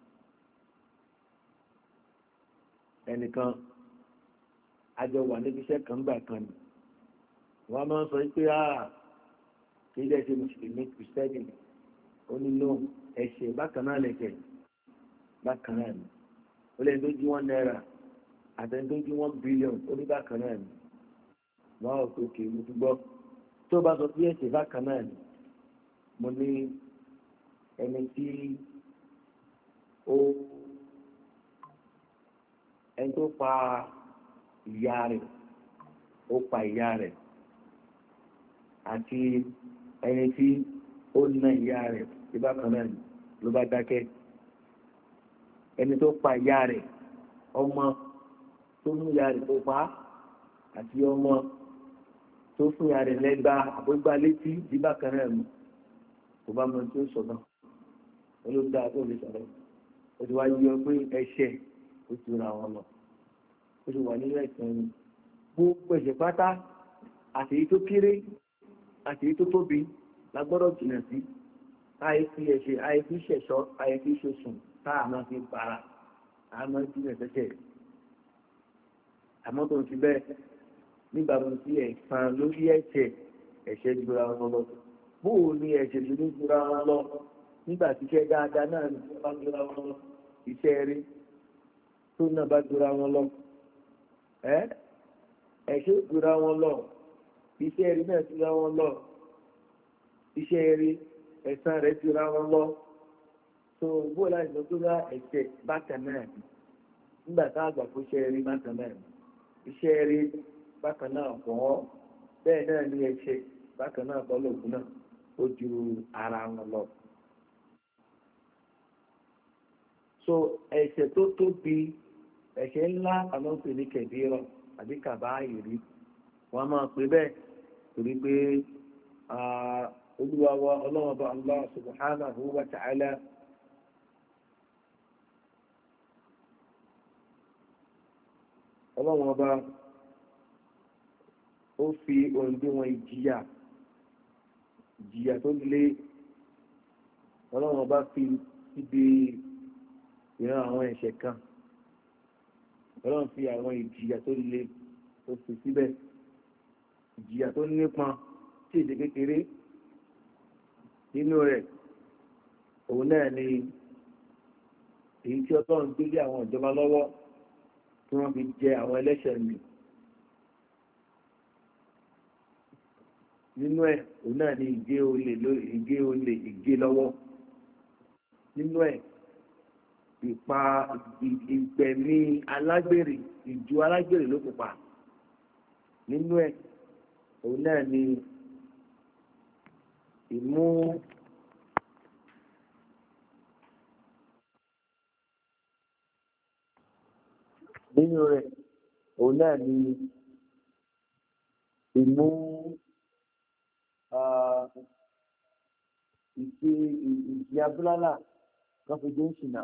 ẹnìkan àjọ wà níbi iṣẹ́ kan gbà kan ni wọ́n máa ń sọ pé àà kí ilé ẹ̀ṣẹ̀ mùsùlùmí kìrìsìtẹ́nì ó nílò ẹ̀ṣẹ̀ bákan náà lẹ̀ṣẹ̀ bákan náà ni ó lẹ́yìn tó jí wọ́n náírà àtẹni tó jí wọ́n bílíọ̀n ó ní bákan náà ni wọ́n ò tó kè mo ti gbọ́ tó bá sọ pé ẹ̀ṣẹ̀ bákan náà ni mo ní ẹni tí ó ẹni tó pa ìyá rẹ̀ ó pa ìyá rẹ̀ àti ẹni tí ó ná ìyá rẹ̀ tí bákan náà ni ló bá dákẹ́ ẹni tó pa ìyá rẹ̀ ọmọ tó mú ìyá rẹ̀ tó pa àti ọmọ tó fún ìyá rẹ̀ lẹ́gbàá àbúgbà létí bí bákan náà ni kò bá mọ tí ó sọ náà olóògbé tó lè sọ̀rọ̀ ó ti wá yí ọ pé ẹ̀ṣẹ̀ ó ti ra wọn lọ ó ti wà nínú ẹ̀sìn ẹni gbogbo ẹ̀ṣẹ̀ pátá àti èyí tó kéré àti èyí tó tóbi la gbọ́dọ̀ jìnnà sí àìfi ẹ̀ṣẹ̀ àìfi ṣẹ̀ṣọ́ àìfi ṣoṣùn táà máa fi para àmọ́ jìnnà sẹ́ṣẹ̀ àmọ́ tó ń fi bẹ́ẹ̀ nígbà tó ti ẹ̀sán lórí ẹ̀ṣẹ̀ ẹ̀ṣẹ̀ jura wọn lọ bóò ní ẹ̀ṣẹ̀ tó ní jura wọn lọ nígbà tí iṣẹ́ dáadáa náà ní bá jura wọn lọ iṣẹ́ rí tó náà bá jura wọn lọ ẹ́ ẹ̀ṣẹ̀ jura wọn lọ iṣẹ́ rí náà jura wọn lọ iṣẹ́ rí ẹ̀san rẹ̀ jura wọn lọ tó bó láti lọ tó bá ẹ̀ṣẹ̀ bákan náà nígbà tá àgbà kó iṣẹ́ rí bákan náà iṣẹ́ rí bákan náà kọ́ bẹ́ẹ̀ náà ní ẹ̀ṣẹ̀ bákan náà kọ́ lòkun náà ó ju ara wọn lọ. so ẹ̀ṣẹ̀ tó tóbi ẹ̀ṣẹ̀ ńlá àwọn pè ní kẹ̀bírọ̀ àbí kàbáyìrí wọ́n máa pè bẹ́ẹ̀ torí pé olúwa wa ọlọ́wọ́ bá Allah subhanahu wa ta'ala ọlọ́wọ́ bá ó fi òǹdí wọn ìjìyà ìjìyà tó lé ọlọ́wọ́ bá fi síbi ìran àwọn ẹ̀ṣẹ̀ kan ọlọ́run fi àwọn ìjìyà tó lé tó fi síbẹ̀ ìjìyà tó nípọn tí èdè kékeré nínú rẹ̀ òun náà ni èyí tí ọlọ́run gbé lé àwọn ìjọba lọ́wọ́ tí wọ́n fi jẹ àwọn ẹlẹ́ṣẹ̀ mi. Nínú ẹ̀ òun náà ni ìgé olè ìgé olè ìgé lọ́wọ́. Nínú ẹ̀ ìpa ìgbẹ̀mí alágbèrè ìjú alágbèrè ló kópa. Nínú ẹ̀ òun náà ni ìmú nínú rẹ̀ òun náà ni ìmú ìṣe ìṣe abúlálà kan fi dé ìṣìnà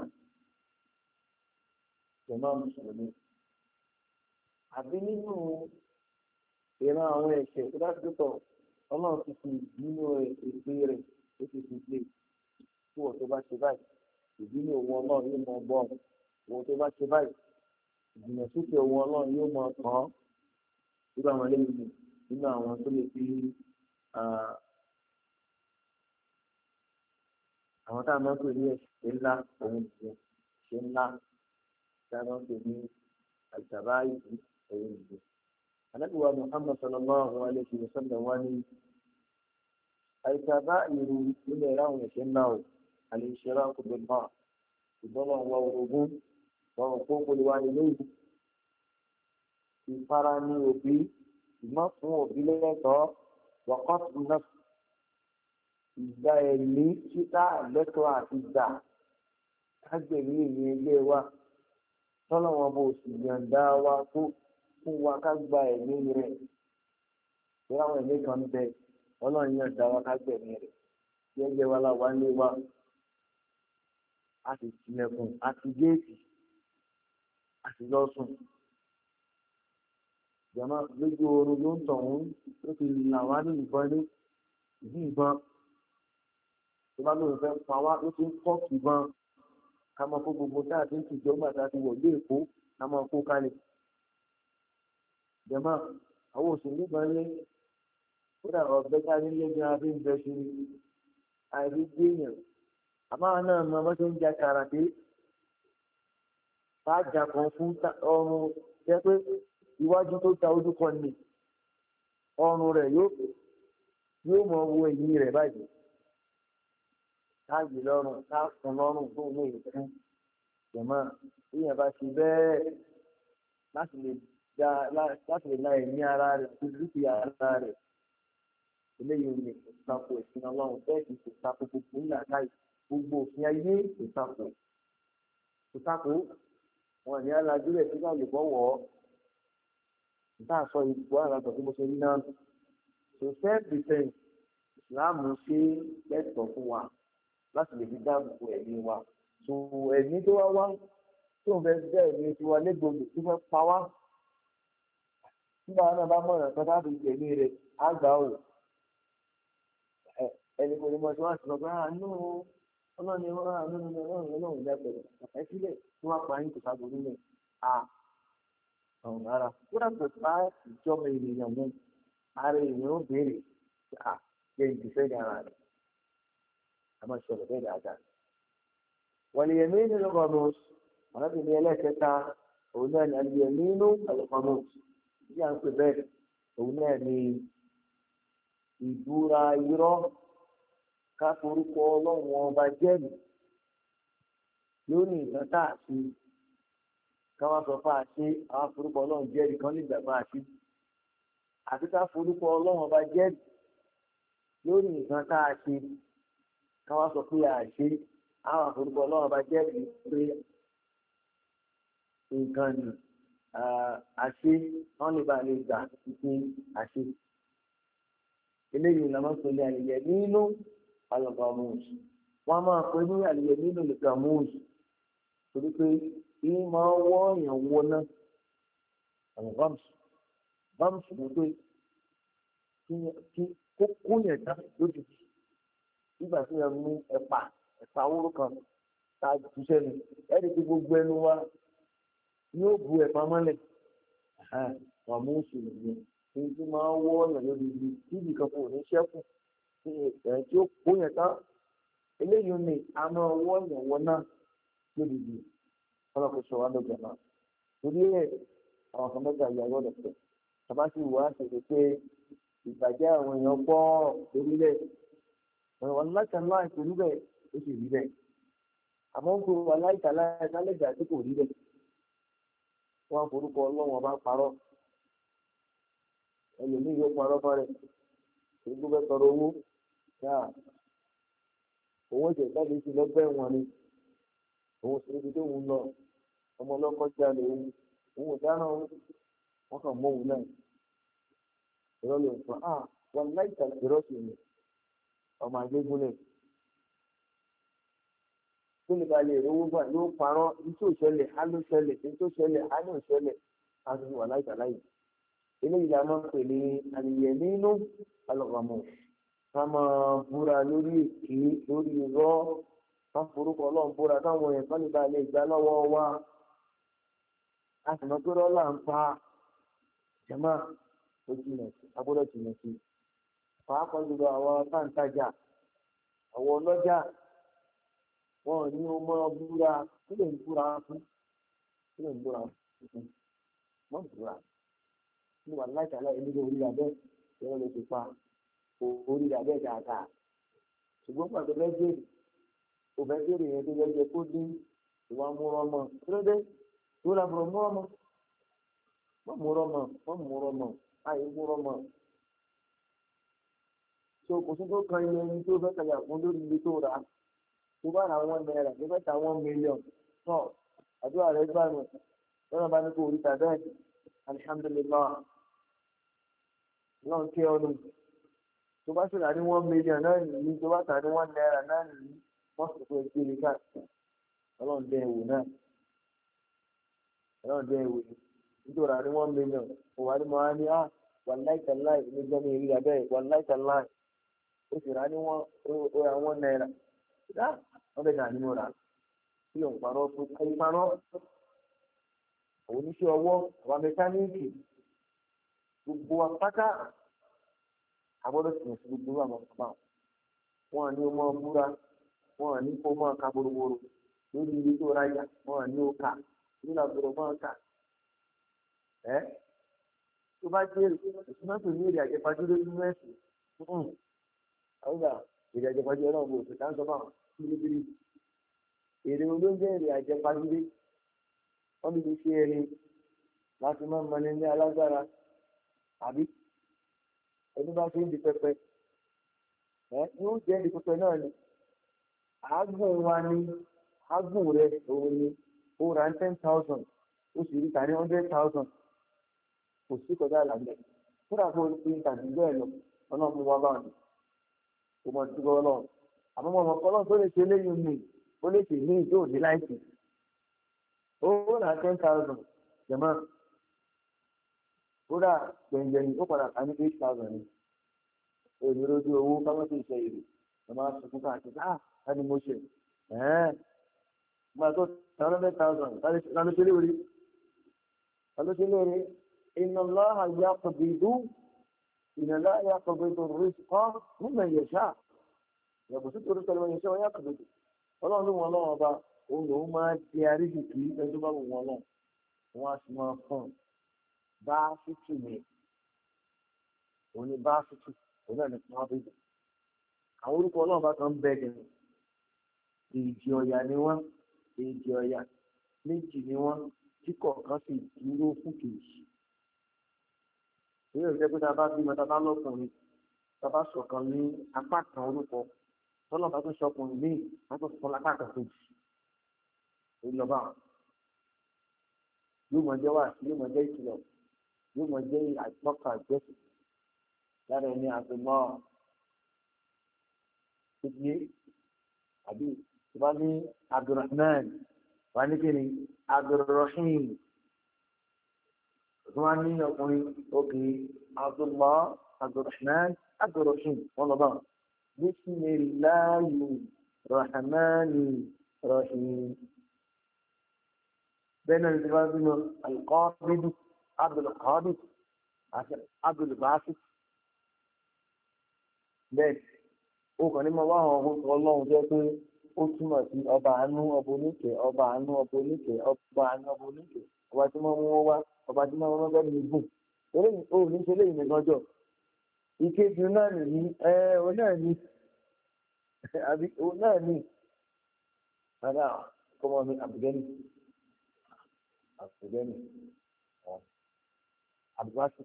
jẹ̀mọ́ mùsùlùmí. Àbí nínú ìran àwọn ẹ̀ṣẹ̀ tó bá tó tọ̀ ọlọ́run ti fi nínú ètò rẹ̀ ó ti fi lé tí wọ́n tó bá ṣe báyìí ìdí ní òun ọlọ́run yóò mọ bọ́ òun tó bá ṣe báyìí ìgbìmọ̀ sókè òun ọlọ́run yóò mọ kàn án nígbà wọn lé nínú nínú àwọn tó lè fi àwọn tá a máa ń pè ní ẹ̀ṣẹ̀ ńlá òun nìyẹn ẹ̀ṣẹ̀ ńlá tá a máa ń pè ní àjàbá ìlú òun nìyẹn. Ànábì wa Muhammad sallallahu alayhi wa sallam wa ni àìsàbá ìrù nílẹ̀ ráhùn ẹ̀ṣẹ̀ ńlá o al-ishraku billah ìbọ́lọ̀ wa orogún wọn kó kólé wa nílé ìlú ìfara ní òbí ìmọ̀ fún òbí lẹ́tọ̀ọ́ waqatlu nafs ìgbà ẹ̀mí títà lẹ́tọ̀ọ́ àti ìgbà kágbẹ̀mí èmi ẹgbẹ́ wa tọ́lọ́ wọn bó sì yàǹda wa tó fún wa ká gba ẹ̀mí rẹ̀ tí àwọn ẹ̀mí kan bẹ ọlọ́run yàǹda wa ká gbẹ̀mí rẹ̀ tí ẹgbẹ́ wa la wà lé wa a sì tilẹ̀kùn a ti géètì a sì lọ sùn jama lójú oorun ló ń tọ̀ wọ́n ó ti là wá ní ìbọn ní ìdí ìbọn tó bá lóun fẹ́ pa wá ó ti ń kọ́ ìbọn ká máa kó gbogbo tá a ti ń tìjọ́ gbà tá a ti wọ̀ lé èkó ká máa kó kalẹ̀ jama àwọn òṣèlú gan lé kódà ọ̀bẹ ká nílé bí a fi ń bẹ sí àìrí gbéyàn àmọ́ náà mọ bó ṣe ń ja karate bá jà kan fún ọrùn jẹ́ pé iwájú tó ta ojú kan ní ọrùn rẹ̀ yóò yóò mọ wo ẹ̀yìn rẹ̀ báyìí káàgì lọ́rùn káàkùn lọ́rùn tó ní ìfún jẹ̀mọ́ ìyẹn bá ṣe bẹ́ẹ̀ láti lè da láti lè la ẹ̀mí ara rẹ̀ tó dúkìá ara rẹ̀ eléyìí ní ìtakò ìsìn ọlọ́run bẹ́ẹ̀ kì í ṣe ìtakò gbogbo ńlá káyì gbogbo òfin ayé ìtakò ìtakò wọn ní alájú rẹ̀ tó bá lè bọ́ wọ̀ ọ́ nígbà sọ ipò àràgbọ̀ tó mo ṣe rí náà so self defence Islam ṣe lẹ́tọ̀ọ́ fún wa láti lè fi dáàbò bo ẹ̀mí wa so ẹ̀mí tó wá wá tó ń fẹ́ bẹ́ ẹ̀mí tí wa légbodò tó fẹ́ pa wá nígbà náà bá mọ̀ràn kan láti ẹ̀mí rẹ̀ á gbà ó ẹni kò ní mọ̀ tí wọ́n ti sọ pé àánú ọlọ́ni ọlọ́run ọlọ́run ọlọ́run lẹ́pẹ̀rẹ̀ ẹ sílẹ̀ tí wọ́n pa yín kò sábò nílẹ̀ à ọ̀hún rárá kódà kò bá ìjọba ènìyàn mú ara èèyàn ó béèrè à jẹ́ ìdìfẹ́ ní ara rẹ̀ a máa ṣọlẹ̀ bẹ́ẹ̀ dáadáa. wọ́n lè yẹmí nínú kọ́nọ́ọ̀sì ọ̀nàbìnrin ẹlẹ́kẹta òun náà ní alìyẹmí nínú kọ́nọ́ọ̀sì bí à ń pè bẹ́ẹ̀ òun náà ní ìbúra irọ́ ká forúkọ ọlọ́run ọba jẹ́rìí lónìí nǹkan tá a ṣe ká wá sọ fún àṣẹ àwọn forúkọ ọlọ́run jẹ́rìí kan nígbà máa ṣe àti ká forúkọ ọlọ́run ọba jẹ́rìí lónìí nǹkan tá a ṣe ká wá sọ pé àṣẹ àwọn forúkọ ọlọ́run ọba jẹ́rìí pé nǹkan ni àṣẹ wọn lè ba lè gbà pé àṣẹ eléyìí la máa ń pè ní àyẹyẹ nínú algamus wọn máa pè ní àyẹyẹ nínú algamus torí pé kí máa wọ èèyàn wọná algamus bams ní pé kí kó kúnyẹ̀ tán lójijì nígbà tí wọn mú ẹ̀pà ẹ̀pà wúrú kan tá a jù sẹ́nu ẹ̀rí tí gbogbo ẹnu wa yóò bu ẹ̀pà mọ́lẹ̀ wọn mú sùn nìyẹn èyí tí máa ń wọ́ ọ̀nà lórí ibi tí ibìkan kò ní ṣẹ́kù tí ẹ̀ tí ó kó yẹn tán eléyìí ni a máa wọ́ ọ̀nà wọn náà lórí ibi ọlọ́kùnrin sọ wá lọ́jọ́ náà torí ẹ̀ àwọn kan mẹ́ta ìyá gbọ́dọ̀ pẹ̀ tàbá sì wá ṣèṣe pé ìbàjẹ́ àwọn èèyàn pọ̀ lórílẹ̀ wọn láìka láì kò rí bẹ́ẹ̀ ó sì rí bẹ́ẹ̀ àmọ́ ń gbòòrò aláìka láìka lẹ́gbàá tí kò rí bẹ́ẹ̀ wọn forúkọ ọlọ́wọ́n bá parọ́ ẹlòmíì yóò parọ́ fún rẹ̀ èyí tó fẹ́ tọrọ owó yáà owó ìṣẹ̀dáde sí lọ́gbẹ́ wọn ni òun sì níbi tó ń lọ ọmọ ọlọ́kọjá lè òun òun ò dáná wọn kàn mọ òun náà ìrọ̀ lè fún ah wọn láìka ìrọ̀ sí ni ọmọ àgbégúnlẹ̀ tó lè ba lè rówó gbà yóò parọ́ ní tó ṣẹlẹ̀ á ló ṣẹlẹ̀ ní tó ṣẹlẹ̀ á ní òṣẹlẹ̀ á ti wà láìka láyè eléyìí la máa ń pè ní àlìyé nínú alọ́gbàmọ̀ ká máa búra lórí èké lórí irọ́ ká forúkọ ọlọ́run búra káwọn èèyàn kan lè ba lè gbà lọ́wọ́ wa a sì mọ̀ pé rọ́lá ń pa jẹ́mọ́ ó jìnà sí agbọ́dọ̀ jìnà sí pàápàá jùlọ àwọn táǹtajà àwọn ọlọ́jà wọn ní o máa búra kí lè ń búra fún kí lè ń búra fún mọ́ búra ní wà láìka láì nígbà orí abẹ́ ìrọ̀ lè ti pa orí abẹ́ dáadáa ṣùgbọ́n pàtó bẹ́ẹ̀ bèrè kò bẹ́ẹ̀ bèrè yẹn tó yẹ jẹ kó dín ìwà múrọ́mọ kí ló dé tó làbúrò múrọ́mọ mọ́ múrọ́mọ mọ́ múrọ́mọ àyè múrọ́mọ so kò sí tó kan iye ẹni tó fẹ́ kàyà fún lórí iye tó rà tó bá ra one náírà tó fẹ́ ta one million náà àdúrà rẹ̀ gbà nù lọ́nà bá ní kó orí tàbẹ́ alihamdulilayi náà kí ọdún tó bá sì rà ní one million náà nìyí tó bá tà ní one náírà náà nìyí wọ́n sì fẹ́ kiri káàkiri ọlọ́run dẹ́ ìwò náà ọlọ́run dẹ́ ìwò nítorí rà ní one million òwà ni mo á ní à wà láìka láì ní gbọ́mí ìrí abẹ́ wà láìka láì ó sì rà ní one náírà dá wọ́n bẹ̀ náà ní mo rà kí ló ń parọ́ fún ayé parọ́ oníṣẹ́ ọwọ́ àwọn mẹkáníìkì gbogbo apáta àgbọ́dọ̀ sì sí gbogbo àwọn ọmọ wọn ní o máa búra wọn ní kó máa ka boroboro lórí ibi tó rájà wọn ní o kà nígbà gbọ́dọ̀ máa kà ẹ tó bá jẹ́ ìsúnmọ́tò ní èrè àjẹpájúdé nínú ẹ̀sìn ọgbà èrè àjẹpájúdé náà wò ṣètà ń sọ máa bíríbírí èrè olóúnjẹ èrè àjẹpájúdé wọ́n bí ṣe ẹni láti máa ń mọni ní alágbára àbí ẹni bá ṣe ń di pẹpẹ ẹ yóò jẹ́ di pẹpẹ náà ni àágùn wa ni àágùn rẹ òun ni ó ra ten thousand ó sì rí tàní hundred thousand kò sí kọjá àlàyé kódà kó o ti ń tàbí bẹ́ẹ̀ lọ ọlọ́run wá bá wọn kò mọ̀ sí ọlọ́run àmọ́ mọ̀ ọlọ́run tó lè ṣe eléyìí mi ó lè ṣe ní ìjó òní láìsí owó náà ten thousand jẹ̀mọ́ kódà gbẹ̀ngbẹ̀yìn ó padà ká ní eight thousand ni èmi lójú owó káwọn tó ṣe èrè ẹ máa sunkún káàkiri ah láti mo ṣe ẹ̀ẹ́n máa tó ten hundred thousand láti ṣe lórí láti ṣe lórí inna Allaha yaqbidu inna Allaha yaqbidu rizqa mimman yasha yàgò sí torí pẹ̀lú ẹ̀yẹ ṣé wọ́n yaqbidu ọlọ́run ló wọn lọ́wọ́ ọba òun lòun máa di àríṣìkì ẹni tó bá wù wọn náà wọn á sì máa fún un bá fífì mi òun ni bá fífì òun náà ní fún abẹ́jọ àwọn orúkọ ọlọ́run bá kan bẹ́ẹ̀ gẹ̀rẹ́ èjì ọ̀yà ni wọ́n èjì ọ̀yà méjì ni wọ́n tí kọ̀ọ̀kan sì dúró fún kejì èyí ò jẹ́ pé tá a bá bímọ tá a bá lọ́kùnrin tá a bá sọ̀kan ní apá kan orúkọ tọ́lọ́ bá tún sọkùnrin míì wọ́n tún fún lápá kan kejì ìlọba yóò mọ jẹ wá yóò mọ jẹ ìkìlọ̀ yóò mọ jẹ àtọkà àjẹsì lára ẹni àtọmọ ìdílé àbí ìbá ní Abdulrahman wà ní kíni Abdulrahim tó wá ní ọkùnrin òkè Abdullah Abdulrahman Abdulrahim wọn lọ bá wọn Bismillahi Rahmani Rahim. بين الجواب القابض عبد القابض عبد الباسط bẹ́ẹ̀ ó kàn ní mo wá àwọn orúkọ ọlọ́run jẹ́ pé ó túmọ̀ sí ọba àánú ọba oníkẹ́ ọba àánú ọba oníkẹ́ ọba àánú ọba oníkẹ́ ọba tí wọ́n mú wọn wá ọba tí wọ́n mú wọn gùn eléyìí ó ní ṣe léyìn nìkan jọ ìkejì náà nìyí ẹ ọ náà ní àbí ọ náà ní ara kọmọ mi àbùgẹ́nì àbùgẹ́nì àbùgásì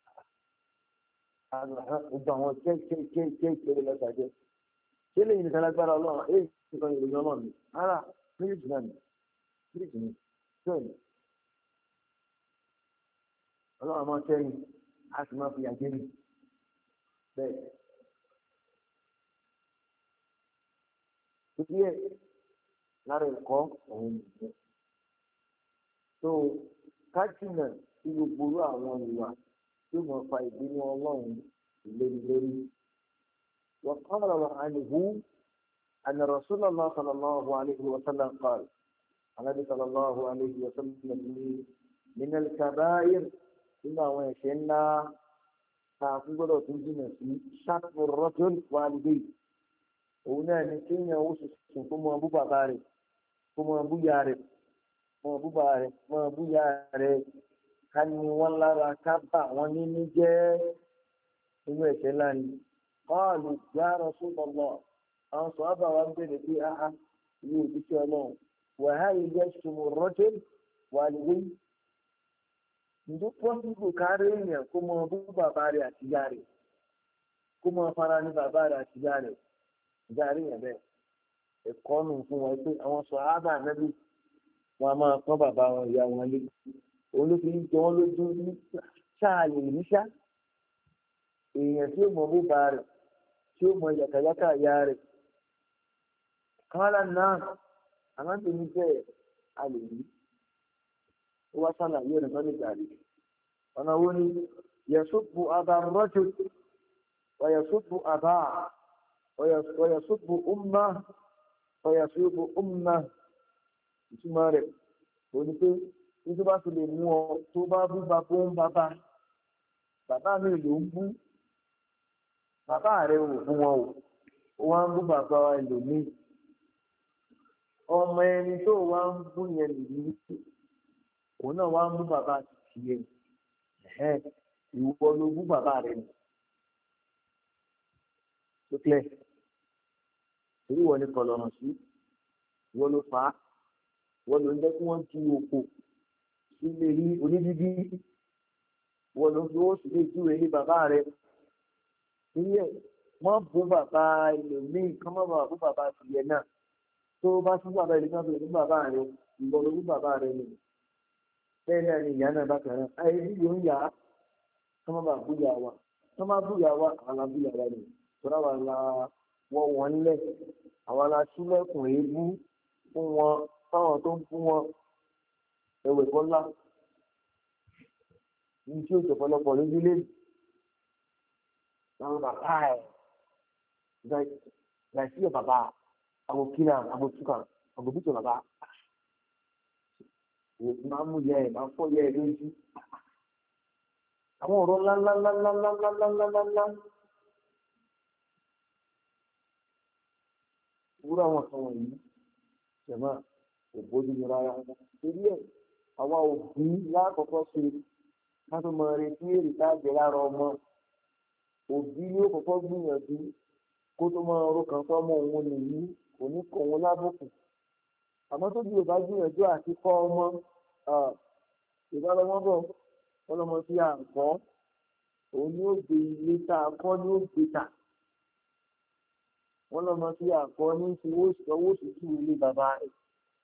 gbogbo àwọn kéékèèké lọ́sàdé ṣé léyìn nìkan lágbára ọlọ́run èyí nìkan ìròyìn ọlọ́run ara méjì náà ní méjì ní sẹ́yìn ọlọ́run máa tẹ́yìn a sì máa fi àjẹ́ mi bẹ́ẹ̀ tó díẹ̀ lára ẹ̀kọ́ ọ̀hún nìyẹn tó kájínà tí gbogbo orú àwọn ìwà tí ó mọ̀ fa ìbínú ọlọ́run ìlérí lórí wọ́n kọ́ ọ̀rọ̀ àníhù أن رسول الله صلى الله عليه وسلم قال النبي صلى الله عليه وسلم من الكبائر إما ويشنا تقول تنجينا في شطب الرجل والديه هنا نكين وسوس كم أبو بكر كم أبو يارب كم أبو بكر كم أبو يارب كان والله ركبا ونيجي ويشنا قالوا يا رسول الله àwọn sọ̀rọ̀ wa ń bèrè pé áhà ní òjíṣẹ́ ọlọ́run wàhálì yẹ ṣùgbọ́n rọ́jẹ́ wà lóye ǹjẹ́ pọ́sibú kárí èèyàn kó mọ bú bàbá rẹ̀ àti ìyá rẹ̀ kó mọ fara ní bàbá rẹ̀ àti ìyá rẹ̀ ìyá rẹ̀ yẹn bẹ́ẹ̀ ẹ̀kọ́ nù fún wọn pé àwọn sọ̀rọ̀ ábà nẹ́bí wọn a máa pọ́n bàbá wọn ìyá wọn lé òun ló fi ń jẹ wọn lójú ní sáàlì níṣá èèyàn tí ó mọ bú bàbá rẹ̀ tí ó mọ yàkàyàkà ìyá rẹ̀ قال الناس أنا بنجي عليه وصل يوم من ذلك أنا وني يسب أبا الرجل ويسب أباه ويسب أمه ويسب أمه ìtumọ̀ òní pé nítorí bá ti lè mú ọ tó bá bú bàbá ń bàbá bàbá mi ló ń bú bàbá rẹ ò fún wọn o ó wá ń bú bàbá ẹlòmíì ọmọ ẹni tó wá ń bú yẹn nìyí òun náà wá ń bú bàbá àti yẹn ìwọ ló bú bàbá rẹ nù tó kílẹ̀ torí ìwọ ni kọlọ̀rọ̀ sí ìwọ ló fà á ìwọ ló ń jẹ́ kí wọ́n ju òkò sílé ní onídídí ìwọ ló fi owó sílé ìjúwe ní bàbá rẹ níyẹn wọ́n bú bàbá ẹlòmíì kán má bàbá bú bàbá àti yẹn náà tó bá fún bàbá ìlú náà fún bàbá rẹ ìwọ ló fún bàbá rẹ nù bẹ́ẹ̀ náà ni ìyá náà bá kàn án ayé bí yóò ń yá tó má bàa búyà wa tó má búyà wa àwọn la búyà wa nù tó náà wà la wọ wọn lẹ àwọn la sílẹ̀kùn èébú fún wọn fáwọn tó ń fún wọn ẹwẹ kọlá ní tí ó jọpọlọpọ lójúlé àwọn bàbá ẹ láìsí ẹ bàbá àwọn kíra àwọn túkà àwọn bíjọ bàbá máa mú yẹ ẹ máa fọ yẹ ẹ lójú àwọn ọ̀rọ̀ ńláńláńláńláńláńláńláńlá wúrà wọn kan wọ̀nyí jẹmọ òbójú ni rárá torí ẹ àwa òbí lákòókò ṣe ká tó mọ retí èrè tá a jẹ lára ọmọ òbí yóò kọ́kọ́ gbìyànjú kó tó mọ ọ̀rọ̀ kan fọmọ òun nìyí kò ní kọ òun lábùkù àmọ́ tó bí yorùbá gbìyànjú àti kọ́ ọmọ ìbálòmọ́ bọ̀ ọlọ́mọ tí a kọ́ òun ni ó gbé ilé tá a kọ́ ni ó gbé tà wọ́n lọ́mọ tí a kọ́ ní ti owó tútù ilé bàbá rẹ̀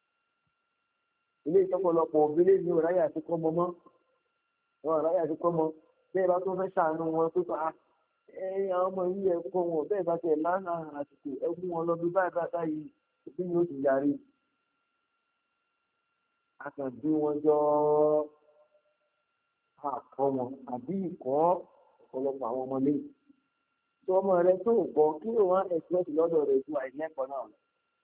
ilé ìtọ́pọ̀lọpọ̀ òbílẹ̀ ní ọ̀ráyà àti kọ́mọ mọ́ wọn ọ̀ráyà àti kọ́mọ bẹ́ẹ̀ bá tó fẹ́ ṣàánú wọn tó tọ́ ẹ̀yìn àwọn ọmọ yìí ẹ̀kọ́ wọn bẹ́ẹ̀ bá tẹ̀ lánàá àsìkò ẹkú wọn lọ bí báyìí báyìí báyìí òbí ni ó ti yarí akàndí wọn jọ àkọ́ wọn àbí ìkọ́ ọ̀pọ̀lọpọ̀ àwọn ọmọ lẹ́yìn tí ọmọ rẹ tó gbọ́ kí ló wá ẹ̀sìlẹ́sì lọ́dọ̀ rẹ̀ ju àìlẹ́kọ̀ọ́ náà lọ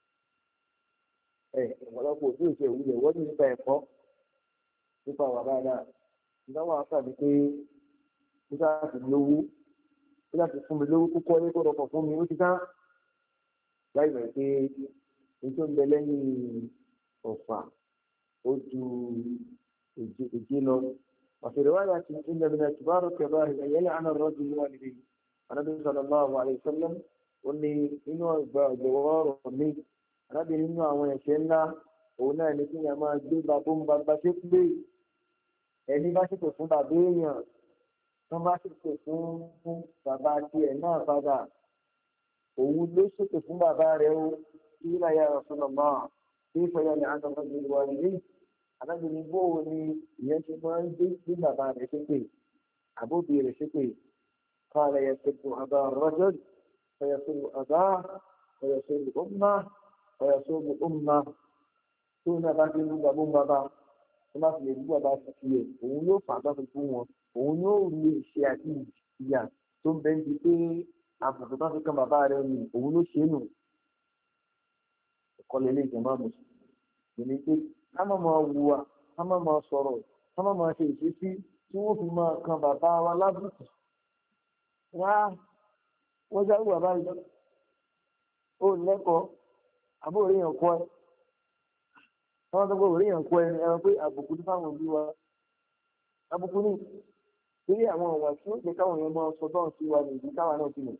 ẹ̀ ọ̀pọ̀lọpọ̀ òbí òṣè ìwúlẹ̀ wọ́n ní nípa ẹ̀kọ́ nípa wà dáadáa ìdáwó àkàdé pé ó sáà ti lówó ó láti fún mi lówó púpọ̀ ní kó rọpò fún mi ó ti tán láì mọ̀ pé ní tó ń bẹ lẹ́yìn ọ̀fà ó ju ìjìnà وفي رواية إن من كبار الكبائر أن يلعن الرجل والديه النبي صلى الله عليه وسلم قل لي إنه جوار مني النبي إنه أمو يشينا هنا نكين أما جدي بابون بابا شكلي ẹni bá ṣètò fún bàbá èèyàn tó bá ṣètò fún bàbá tiẹ̀ náà padà òun ló ṣètò fún bàbá rẹ̀ ó kí láyà Rasulullah kí fọyà ní àtàkùn ìwà ilé alábìnrin bóò ni ìyẹn ṣe máa ń gbé bí bàbá rẹ̀ ṣépè àbóbi rẹ̀ ṣépè قال يسب أبا الرجل فيسب أباه ويسب أمه ويسب أمه tóun bá ti ń bú bàbá ń bàbá tó bá fi lè bú bàbá ti fi ẹ̀ òun yóò fà bá fi fún wọn òun yóò rí ìṣe àti ìyà tó ń bẹ́ẹ̀ di pé àbùkù tó fi kan bàbá rẹ̀ ni òun ló ṣe é nù ìkọlẹ̀ ilé ìjọba mùsùlùmí pé ká má máa wùwà ká má máa sọ̀rọ̀ ká má máa ṣe ìṣesí tí wọ́n fi máa kan bàbá wa lábùkù rá wọ́n jáwé bàbá yìí ó lẹ́kọ̀ọ́ àbúrò èèyàn kọ́ ẹ wọ́n tó gbọ́ èèyàn kọ́ ẹ ẹran pé àbùkù ní fáwọn òbí wa àbùkù ní torí àwọn ọ̀wà tí ó jẹ́ káwọn èèyàn máa sọ bọ́ọ̀ sí wa nìyí káwa náà ti mọ̀.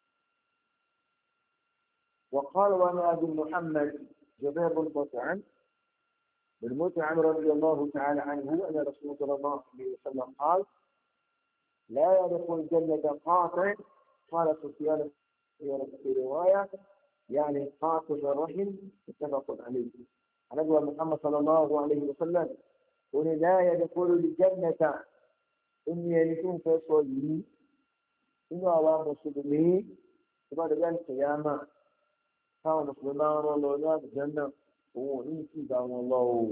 وقال وانا ابي محمد جبير بن مطعم بن مطعم رضي الله تعالى عنه ان رسول الله صلى الله عليه وسلم قال لا يدخل الجنه قاطع قال سفيان في روايه يعني قاطع الرحم متفق عليه نبي محمد صلى الله عليه وسلم قل لا يدخل الجنه اني يكون في صلي انه على مسلمين بعد ذلك القيامه táwọn mùsùlùmí bá ń rán lọ ní àlùjánnà òun ò ní kí ìgbà wọn lọ o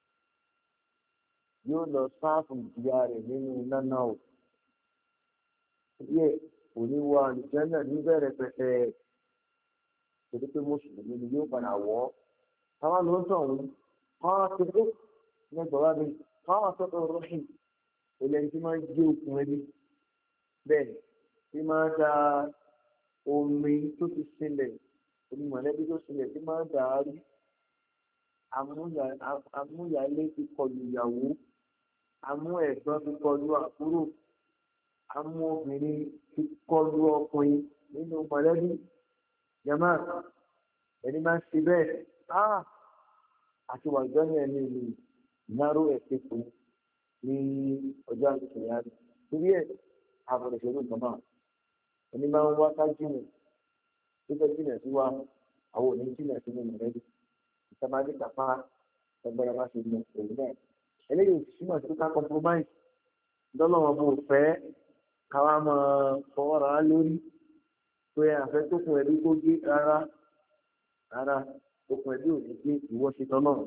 yóò lọ sáàfù ìjìyà rẹ̀ nínú iná náà o díẹ̀ kò ní wọ àlùjánnà níbẹ̀rẹ̀ pẹ̀pẹ̀ torí pé mùsùlùmí ni yóò padà wọ̀ ọ́ táwọn ló ń tọ̀ ọ́n káwọn akẹ́kọ̀ọ́ ní ẹgbẹ̀rún àbí káwọn akẹ́kọ̀ọ́ rọ́ṣìn olóyìn tí máa ń gé okùn ẹbí bẹ́ẹ̀ tí máa ń da omi tó ti sílẹ̀ omi mọ̀lẹ́bí tó sílẹ̀ tí máa ń dàárú amúyàlé ti kọlu ìyàwó amú ẹ̀gbọ́n ti kọlu àbúrò amú obìnrin ti kọlu ọkùnrin nínú mọ̀lẹ́bí yàmá ẹni máa ń ṣe bẹ́ẹ̀ áà àti wàjọ́ ní ẹni ìlú ìnáró ẹ̀sẹ̀ tó ní ọjọ́ àtìkìyà torí ẹ̀ àbọ̀dọ̀ ṣòro ìjọba ẹni máa ń wá ká jìnnà tó fẹ́ jìnnà sí wa àwọn òní jìnnà sínú mọ̀lẹ́bí ìsàmájú kàfá ẹgbẹ́ra bá ṣe mọ òun náà eléyìí òṣìṣẹ́ sí ká compromise dọ́lọ́wọ́n bó fẹ́ káwá mọ fọwọ́ ra lórí pé àfẹ́ tó kun ẹbí tó gé rárá rárá tó kun ẹbí ò ní gbé ìwọ ṣe tán náà.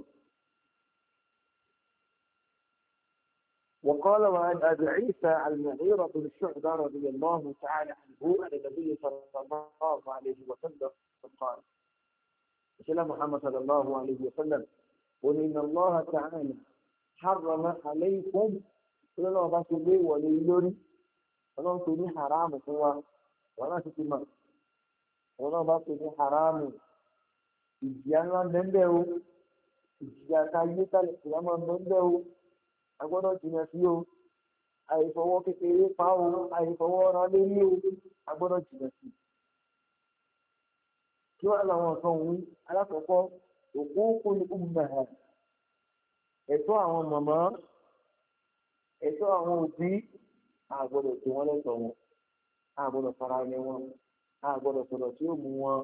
وقال وعن أبي عيسى المغيرة بن الشعبة رضي الله تعالى عنه عن النبي صلى الله عليه وسلم قال سيدنا محمد صلى الله عليه وسلم قل إن الله تعالى حرم عليكم قل الله بس لي وليلوري الله تقول حرام هو ولا تسمع الله بس لي حرام ìjìyà bẹ́ẹ̀ o ìjìyà ká yé kálẹ̀ ìyàmọ̀ bẹ́ẹ̀ o agbọ́dọ̀ jìnà sí o àìfọwọ́ kékeré pa o àìfọwọ́ ra lé ní o agbọ́dọ̀ jìnà sí. kí wọ́n làwọn nǹkan òun alákọ̀ọ́kọ́ òkú kó ní kúmùmọ̀ ẹ̀ ẹ̀tọ́ àwọn màmá ẹ̀tọ́ àwọn òbí àgbọ́dọ̀ tí wọ́n lẹ́tọ̀ wọn àgbọ́dọ̀ fara ní wọn àgbọ́dọ̀ sọ̀rọ̀ tí ó mú wọn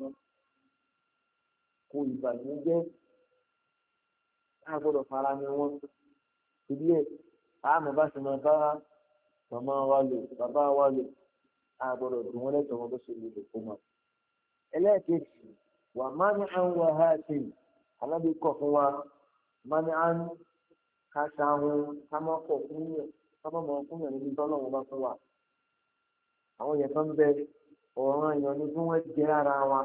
kó ìbànújẹ́ àgbọ́dọ̀ fara ní wọn ìdí ẹ̀ àmọ́ bá ṣe máa bá màmá wa lò bàbá wa lò àgbọ́dọ̀ tí wọ́n lẹ́tọ̀ wọn bó ṣe lè lò fún wọn. ẹlẹ́ẹ̀kejì wà má ní àwọn wàhálà alábí kọ̀ fún wa má ní à ń ká ṣàwọn ká má kọ̀ fún yẹn ká má mọ̀ fún yẹn níbi tọ́lọ̀ wọn bá fún wa. àwọn yẹn kan bẹ ọ̀ràn èèyàn ní fún wọn jẹ́ ara wa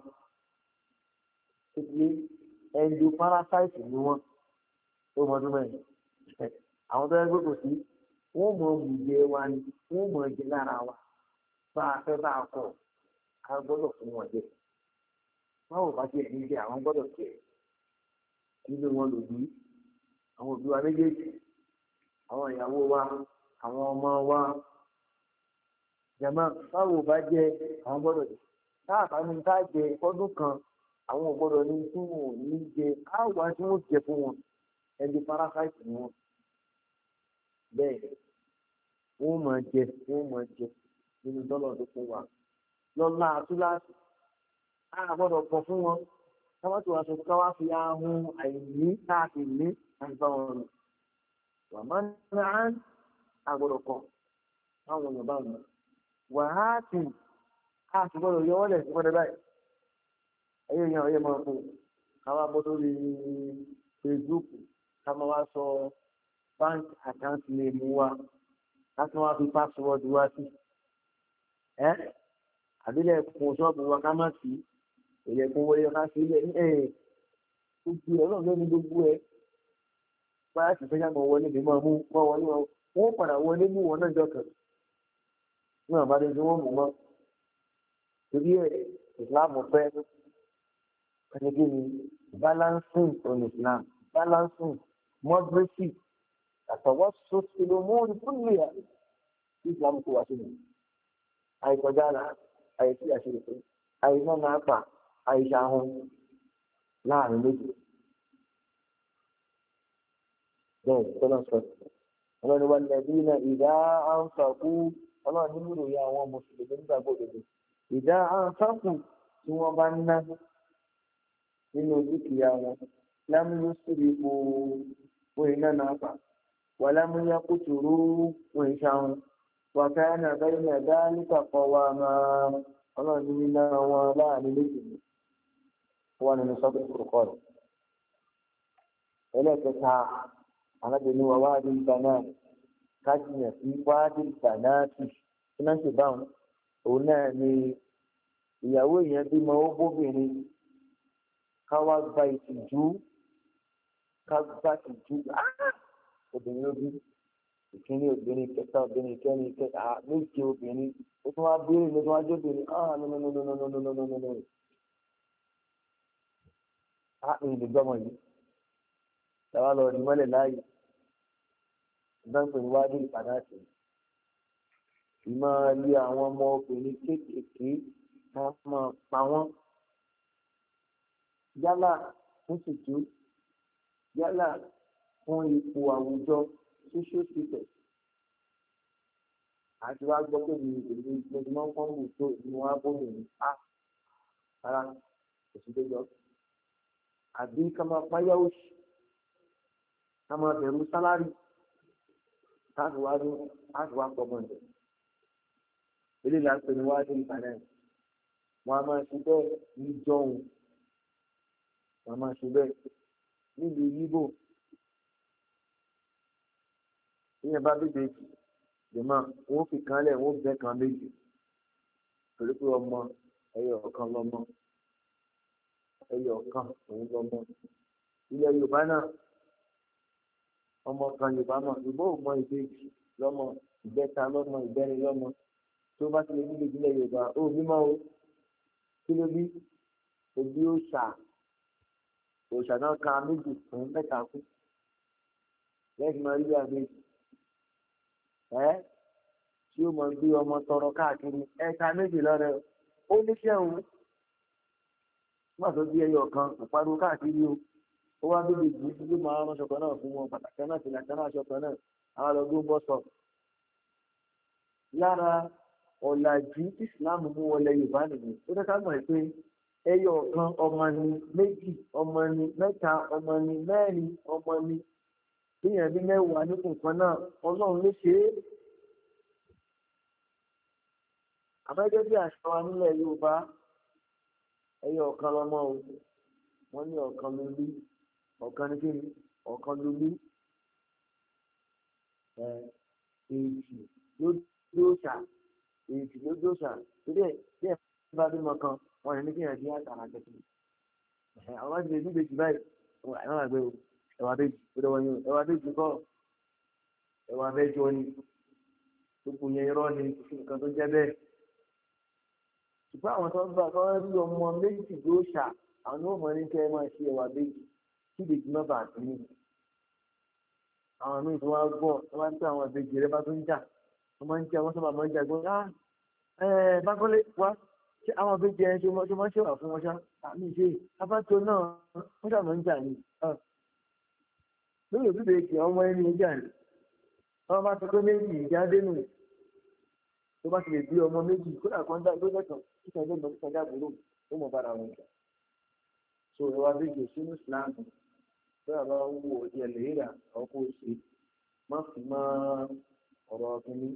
títí ẹnjú parasite ni wọn tó mọdún mẹ́rin àwọn tó yẹ kó kò sí wọn mọ òmùjẹ wa ni wọn mọ ẹjẹ lára wa bá a fẹ́ bá a kọ̀ ká gbọ́dọ̀ fún wọn jẹ báwo bá tiẹ̀ ní jẹ àwọn gbọ́dọ̀ jẹ nínú wọn lòdì àwọn òbí wa méjèèjì àwọn ìyàwó wa àwọn ọmọ wa jẹmọ báwo bá jẹ àwọn gbọ́dọ̀ jẹ táàbà ní ká jẹ ọdún kan àwọn ò gbọ́dọ̀ ní tí wọn ò ní jẹ áwà tí wọn jẹ fún wọn ẹbí parasite ni wọn bẹ́ẹ̀ wọn máa jẹ wọn máa jẹ nínú dọ́là tó fún wa lọ́la àtúláṣí a gbọ́dọ̀ pọ̀ fún wọn káwá tó wá sọ káwá fi ahun àìní káàkiri ní àìbá wọn rìn wà máa ń rán àgbọ̀dọ̀ kan àwọn èèyàn bá wọn wàhátì a sì gbọ́dọ̀ yọ wọ́lẹ̀ sí wọ́dẹ báyìí ẹyẹ èèyàn ọyẹ máa fún káwá bọ́ sórí Facebook ká máa wá sọ bank account name wa láti wá fi password wá sí ẹ́ àbílẹ̀ kún ṣọ́ọ̀bù wa ká má sí ìlẹ̀kùn wọlé ká sí ilẹ̀ ẹ̀ gbogbo ẹ̀ náà lónìí gbogbo ẹ̀ báyà sì fẹ́ yàgò wọlé bí máa mú wọ́n wọlé wọn wọ́n padà wọlé mú wọn náà jọkàn ní àbádé tí wọ́n mú mọ́ torí ẹ̀ ìsìláàmù fẹ́ ẹnìkí ni balancing on Islam balancing moderation àtọwọ́ sọ́sìlò mọ́ọ̀lù fúnlẹ̀ yà ìsìláàmù kò wá sí mi àìkọjá náà àìsí àṣírí àìsàn náà pa àìsàn ahun láàrin méjì bẹ́ẹ̀ tọ́lá sọ ọlọ́run wà lẹ́bí náà ìdá àǹfààkú ọlọ́run nínú ìròyìn àwọn mùsùlùmí nígbàgbọ́ òdodo ìdá àǹfààkú tí wọ́n bá ń ná nínú dúkìá wọn lámúyó síbi ipò wọn iná náà pa wà lámúyá kùtùrú wọn ìṣàwọn wà káyánà bẹ́ẹ̀ náà dá nípa kọ́ wa máa ọlọ́run ní iná wọn láàrin méjì wọn nínú sọ́kùn kọ̀ọ̀kọ̀ rẹ̀ ẹlẹ́kẹta alábẹ̀ẹ́ni wa wáàdì ìbánáàtì kájìyàn sí wáàdì ìbánáàtì tí wọ́n ṣe báwọn òun náà ni ìyàwó èèyàn bímọ ó bóbìnrin ká wá gba ìtìjú ká gba ìtìjú obìnrin ló bí ìkíní obìnrin kẹta obìnrin kẹrin kẹta méje obìnrin ó tún wá béèrè ló tún wá jóbìnrin ah no no no no no no no no no no ah èyí lè gbọmọ yìí tàwa lọ rí mọ́lẹ̀ láàyè ìdánpẹ̀ níwájú ìpàdásì ìmọ̀ ilé àwọn ọmọ obìnrin kéékèèké ká máa pa wọ́n yálà fún tìjú yálà fún ipò àwùjọ social status àti wá gbọ́ pé mi èmi lójúmọ́ ń pọ́n wù tó ìlú wa bóyá ní a rárá òsì tó jọ àbí ká máa páyà òsì ká máa bẹ̀rù sálárì láti wá ní láti wá pọ̀ mọ́ ẹ̀ eléyìí là ń pè ní wájú ìbàdàn wọn a máa ṣe bẹ́ẹ̀ ní jọ̀hún wọn a máa ṣe bẹ́ẹ̀ nílùú yíbò ìyẹn bá bèbè jù jẹ̀mọ́ wọn fi kan lẹ̀ wọn bẹ́ kan méjì torí pé ọmọ ẹyọ ọ̀kan lọ́mọ ẹyọ ọ̀kan òun lọ́mọ ilẹ̀ Yorùbá náà ọmọ kan Yorùbá mọ̀ ìbò mọ ìbejì lọ́mọ ìbẹ́ta lọ́mọ ìbẹ́rin lọ́mọ tó bá ti lè bí ìbílẹ̀ Yorùbá ó mímọ́ o kí ló bí òbí òòṣà òòṣà náà ka méjì fún mẹ́ta kú lẹ́yìn máa rí àbejì ẹ́ tí ó mọ gbé ọmọ tọrọ káàkiri ẹ̀ka méjì lọ́rẹ́ ó níṣẹ́ òun má tó bí ẹyọ kan ìpariwo káàkiri o ó wá bíbí ìdílé ló máa rán aṣọ kan náà fún wọn pàtàkì náà sì làkàn náà aṣọ kan náà àwọn ọlọ́dún bọ́ sọ. lára ọ̀làjú Islam mú wọlé Yorùbá nìyẹn ó dẹ́ka mọ̀ pé ẹyọ kan ọmọ ni méjì ọmọ ni mẹ́ta ọmọ ni mẹ́rin ọmọ ni bíyàn bí mẹ́wàá nípò kan náà Ọlọ́run ló ṣe é. àbẹ́jẹ́ bí àṣà wa nílẹ̀ Yorùbá ẹyọ ọ̀kan lọ́mọ o wọ́n ní ọ̀kan ló lú ọ̀kan ní kí ni ọ̀kan ló lú èjì ló dóòṣà èjì ló dóòṣà torí ẹ̀ bí ẹ̀ bá bímọ kan wọ́n yẹn ní kí yẹn dín àtàrà jẹ́kì àwọn bá ti lè dúdú báyìí àwọn àgbẹ̀ o ẹ̀wà bẹ́jì ó dẹ̀ wọ́n yín ẹ̀wà bẹ́jì kọ́ ẹ̀wà bẹ́jì wọ́n ní gbogbo yẹn irọ́ ni nǹkan tó jẹ́ bẹ́ẹ̀ ṣùgbọ́n àwọn tó ń gbà kọ́ rí ọmọ méjì ló ṣà àwọn ní òmò ní kẹ́ ẹ máa ṣe ẹwà méjì kí lè jí mọ́bà àti ní àwọn míì tó wá gbọ́ tó wá ń pẹ́ àwọn ìbejì rẹ bá tó ń jà wọ́n máa ń jà wọ́n sábà máa ń jà gbọ́n ah ẹ̀ Bánkọ́lé wá ṣé àwọn ìbejì ẹ̀ ṣe máa ń ṣèwà fún wọn ṣá àmì ìṣe abájọ náà wọ́n ṣàmọ́ ń jà ní lórí òbí bèèkì ọmọ ẹni ń jà ní wọ́n bá sọ pé méjì ìjà dénú tó bá ti lè bí ọmọ méjì kódà kan dá ló lẹ́tọ̀ọ́ kíkà ẹgbẹ́ ìgbà kíkà dáàbòrò ó mọ̀ bára wọn jà so ìwà bèèkì sínú Islam tó yàrá owó ọdí ẹlẹ́yìnrà ọkọ̀ òsè má fi má ọ̀rọ̀ ọ̀gbìn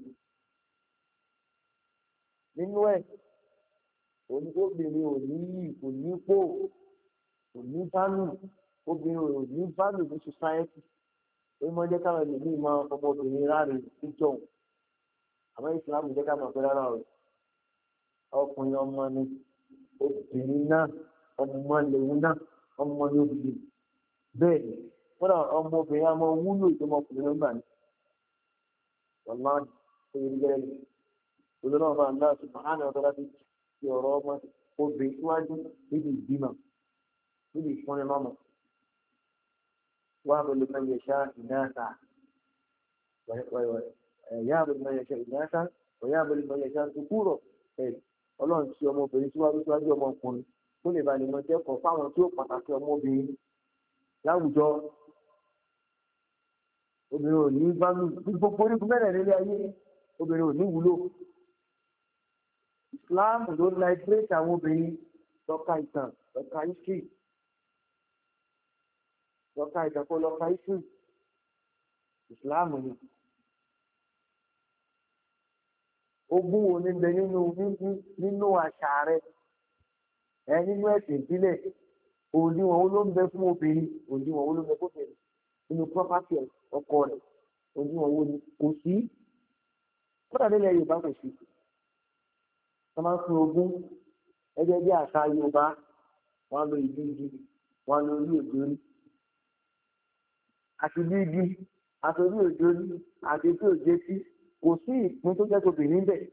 nínú ẹ̀ obìnrin ò ní kò ní pò kò ní bánú obìnrin ò ní bánú ní society ó mọ jẹ́ káwọn ẹlòmíì máa ọmọbìnrin ráre níjọ àmọ́ ìsìlámù jẹ́ ká mọ̀ pé rárá o ọkùnrin ọmọ ni obìnrin náà ọmọ lèun náà ọmọ ní obìnrin bẹ́ẹ̀ ni kódà ọmọbìnrin àmọ́ wúlò ìjọmọkùnrin ló ń gbà ní ọ̀la ìrìgẹ́rẹ́ olóòrùn bá ń dá ṣùgbọ́n àná ọ̀tọ́ láti fi ọ̀rọ̀ ọmọ obìnrin síwájú níbi ìbímọ níbi ìfúnni lọ́mọ wà á bẹ̀rẹ̀ máa yẹ̀ṣá ìnáta yà á bẹ̀rẹ̀ máa yẹ̀ṣá ìnáta yà á bẹ̀rẹ̀ máa yẹ̀ṣá ìkúrọ̀ ọlọ́run tí ọmọbìnrin síwájú síwájú ọmọkùnrin tó lè ba lè mọ jẹ́kọ̀ọ́ fáwọn tí ó pàtàkì ọmọbìnrin láwùjọ obìnrin ò ní bá mi gbogbo orígun mẹ́rẹ̀ nílé ayé obìnrin ò ní wúlò Islam ló láìpẹ́ẹ́tì àwọn obìnrin lọ́ka ìtàn lọ́ka history lọ́ka ìtàn kó lọ́ka history Islam ni ogún wo ní bẹ nínú nínú àṣà rẹ ẹ nínú ẹ̀sìn ìbílẹ̀ òdiwọ̀n wo ló ń bẹ fún obìnrin òdiwọ̀n wo ló ń bẹ fún obìnrin nínú property ọkọ rẹ̀ òdiwọ̀n wo ni kò sí kódà nílẹ̀ Yorùbá kò sí wọ́n máa ń fún ogún ẹgbẹ́ bí àṣà Yorùbá wọ́n lo ìlú igi wọ́n lo orí òjòrí àti bí igi àti orí òjòrí àti tí òjé tí kò sí ìpín tó jẹ́ obìnrin bẹ̀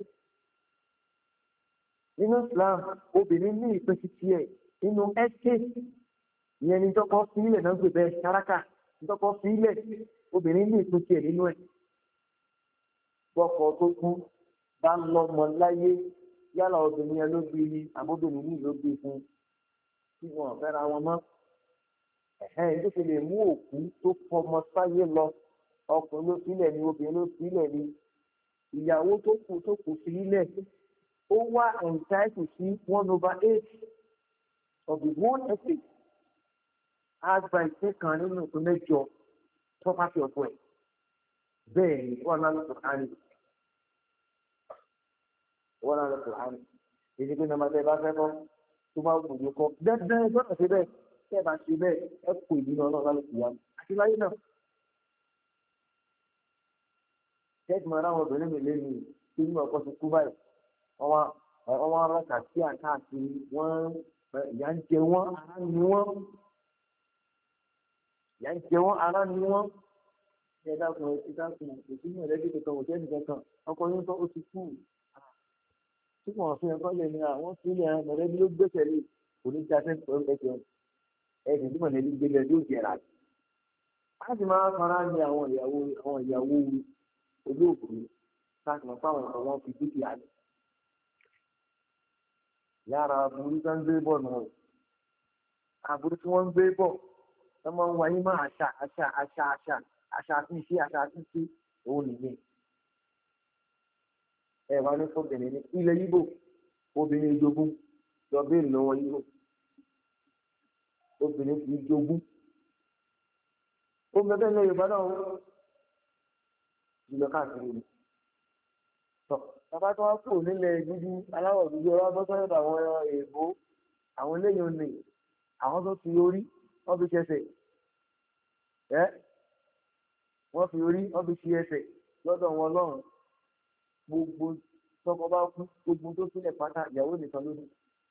nínú Islam obìnrin ní ìpín títí ẹ̀ nínú estate ìyẹn ní tọkọ sílẹ̀ náà ń pè bẹ́ẹ̀ káràkà tọkọ sílẹ̀ obìnrin ní ìpín tiẹ̀ nínú ẹ̀ gbọ́kọ̀ tó kú bá ń lọ́mọ láyé yálà obìnrin yẹn ló bí ní àbóbìnrin ní ló bí fún tí wọn fẹ́ra wọn mọ́ ẹ̀hẹ́n tó fi lè mú òkú tó fọmọ sáyé lọ ọkùnrin ló sílẹ̀ ní obìnrin ló sílẹ̀ ní ìyàwó tó kù tó kù sílẹ̀ ó wá entitled sí one over eight of the whole estate àgbà ìpín kan nínú ìpín mẹ́jọ property of wealth bẹ́ẹ̀ ni wọ́n náà lọ́sọ̀rọ̀ àná wọ́n náà lọ́sọ̀rọ̀ àná èyí pé nàmà tẹ́ bá fẹ́ kọ́ tó bá wù yín kọ́ dandan ẹ gbọ́dọ̀ ṣe bẹ́ẹ̀ tẹ́ bá ṣe bẹ́ẹ̀ ẹ kó ìdíná náà lálẹ́ ìyá mi àti láyé náà. tẹ́tì máa ráwọn obìnrin mi lẹ́nu tí nínú ọkọ̀ ti kú báyìí wọ́n wá rọ́ọ̀kà sí àkáàkiri wọ́n ìyá ń jẹ wọ́n ara ni wọ́n ìyá ń jẹ wọ́n ara ni wọ́n ẹ dákun ẹ dákun òsínú ẹ̀rẹ́dì kankan òjẹ́ nìkan kan ọkọ̀ yín tó ó ti kú tí wọ́n fi ẹ̀kọ́ lè ní àwọn sílẹ̀ mọ̀lẹ́bí ló gbèsè lè kò ní jáde pẹ̀lú ẹ̀jẹ̀ ẹ̀sìn tí mọ̀lẹ́bí gbélé yóò jẹ̀rà láti máa fara ní àwọn ìyàwó àwọn ìyàwó olóògùn láti mọ̀ fáwọn ọ̀rọ̀ wọn fi dúkìá lẹ̀ yára aburú tó ń gbé bọ̀ náà aburú tí wọ́n ń gbé bọ̀ wọ́n máa ń wáyé má àṣà àṣà àṣà àṣà àṣà àti ìṣe àṣà àti ìṣe òun nìyẹn ẹ wá ní fọ́bìnrin ní ilẹ̀ Yíbò obìnrin jogún lọ béèrè lọ́wọ́ Yíbò obìnrin kì í jogún ó mẹ́fẹ́ ní Yorùbá náà jùlọ káàkiri ni tọ́ bàbá tó wá kù nílẹ̀ dúdú aláwọ̀ dúdú ọlọ́wọ́ bọ́ sọ́dọ̀ àwọn èèbó àwọn eléyìí ò ní àwọn tó fi orí wọ́n fi ṣẹ̀ṣẹ̀ ẹ́ wọ́n fi orí wọ́n fi ṣe ẹsẹ̀ lọ́dọ̀ wọn lọ́rùn gbogbo tọkọ bá kú gbogbo tó sílẹ̀ pátá ìyàwó nìkan ló ní.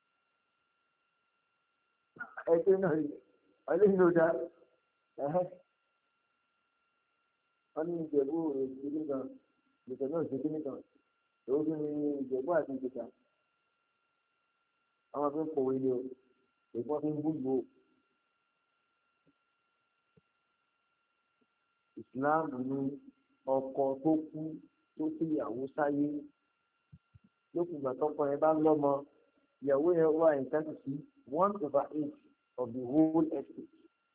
ẹgbẹ́ náà rí ọlẹ́yìn ló dá wọ́n ní ìjẹ̀bú ìṣèlú kan ìjẹ̀bú náà ìṣèlú nìkan èwo tún ní ìjẹ̀bú àti ìjẹ̀bú àwọn fi ń kọ̀wé ni o èkó fi ń búgbò ìsìláàmù ní ọkọ tó kú tó fi ìyàwó sáyé lókùngbà tọkọ yẹn bá lọ́mọ ìyàwó yẹn wà entitled sí one over eight of the whole estate.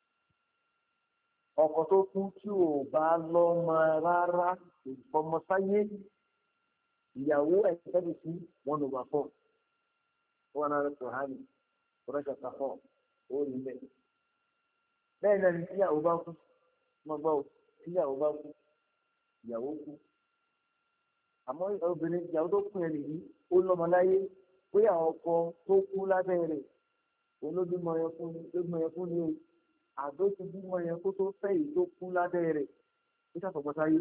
ọkọ tó kú tí ò bá lọ́mọ rárá ìfọmọ sáyé ìyàwó entitled sí one over four one hundred to hali rọ́ṣà kàfọ́ ó rí bẹ́ẹ̀. bẹ́ẹ̀ náà ni tíyàwó bá kú wọ́n gbọ́ tíyàwó bá kú ìyàwó kú àmọ́ obìnrin ìyàwó tó kú yẹn nìyí ó lọ́mọ láyé bóyá ọkọ tó kú lábẹ́ rẹ̀ olóbímọ yẹn fún ni lóbímọ yẹn fún ni o àdó ti bímọ yẹn kó tó fẹ́ yìí tó kú lábẹ́ rẹ̀ ó ṣàfọ̀gbọ́ sáyé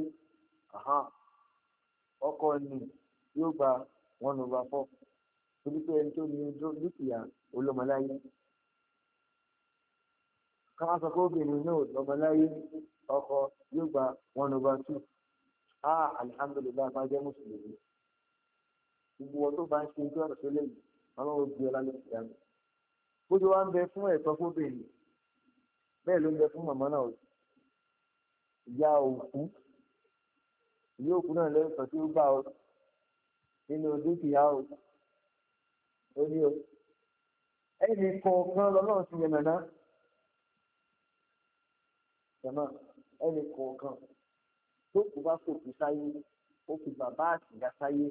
ọkọ ni yóò gba one over four torí pé ẹni tó ní dúkìá olómọláyé káwá sọ pé obìnrin náà lọ́mọláyé ọkọ yóò gba one over two ah alihamdulilayi máa jẹ́ mùsùlùmí gbogbo wọn tó bá ń ṣe ojú ọ̀rọ̀ tó lẹ́yìn àwọn òbí ọlá ló ti dànù bó ti wá ń bẹ fún ẹ̀tọ́ fóbìnrin bẹ́ẹ̀ ló ń bẹ fún màmá náà ìyá òkú ìyá òkú náà lẹ́yìn tí ó gbà ọ nínú dúkìá o ó ní o ẹnì kọ̀ọ̀kan lọ́nà ti yẹn nàná jẹ̀mọ́ ẹnì kọ̀ọ̀kan tó kù bá fòkù sáyé ó fi bàbá àtìyá sáyé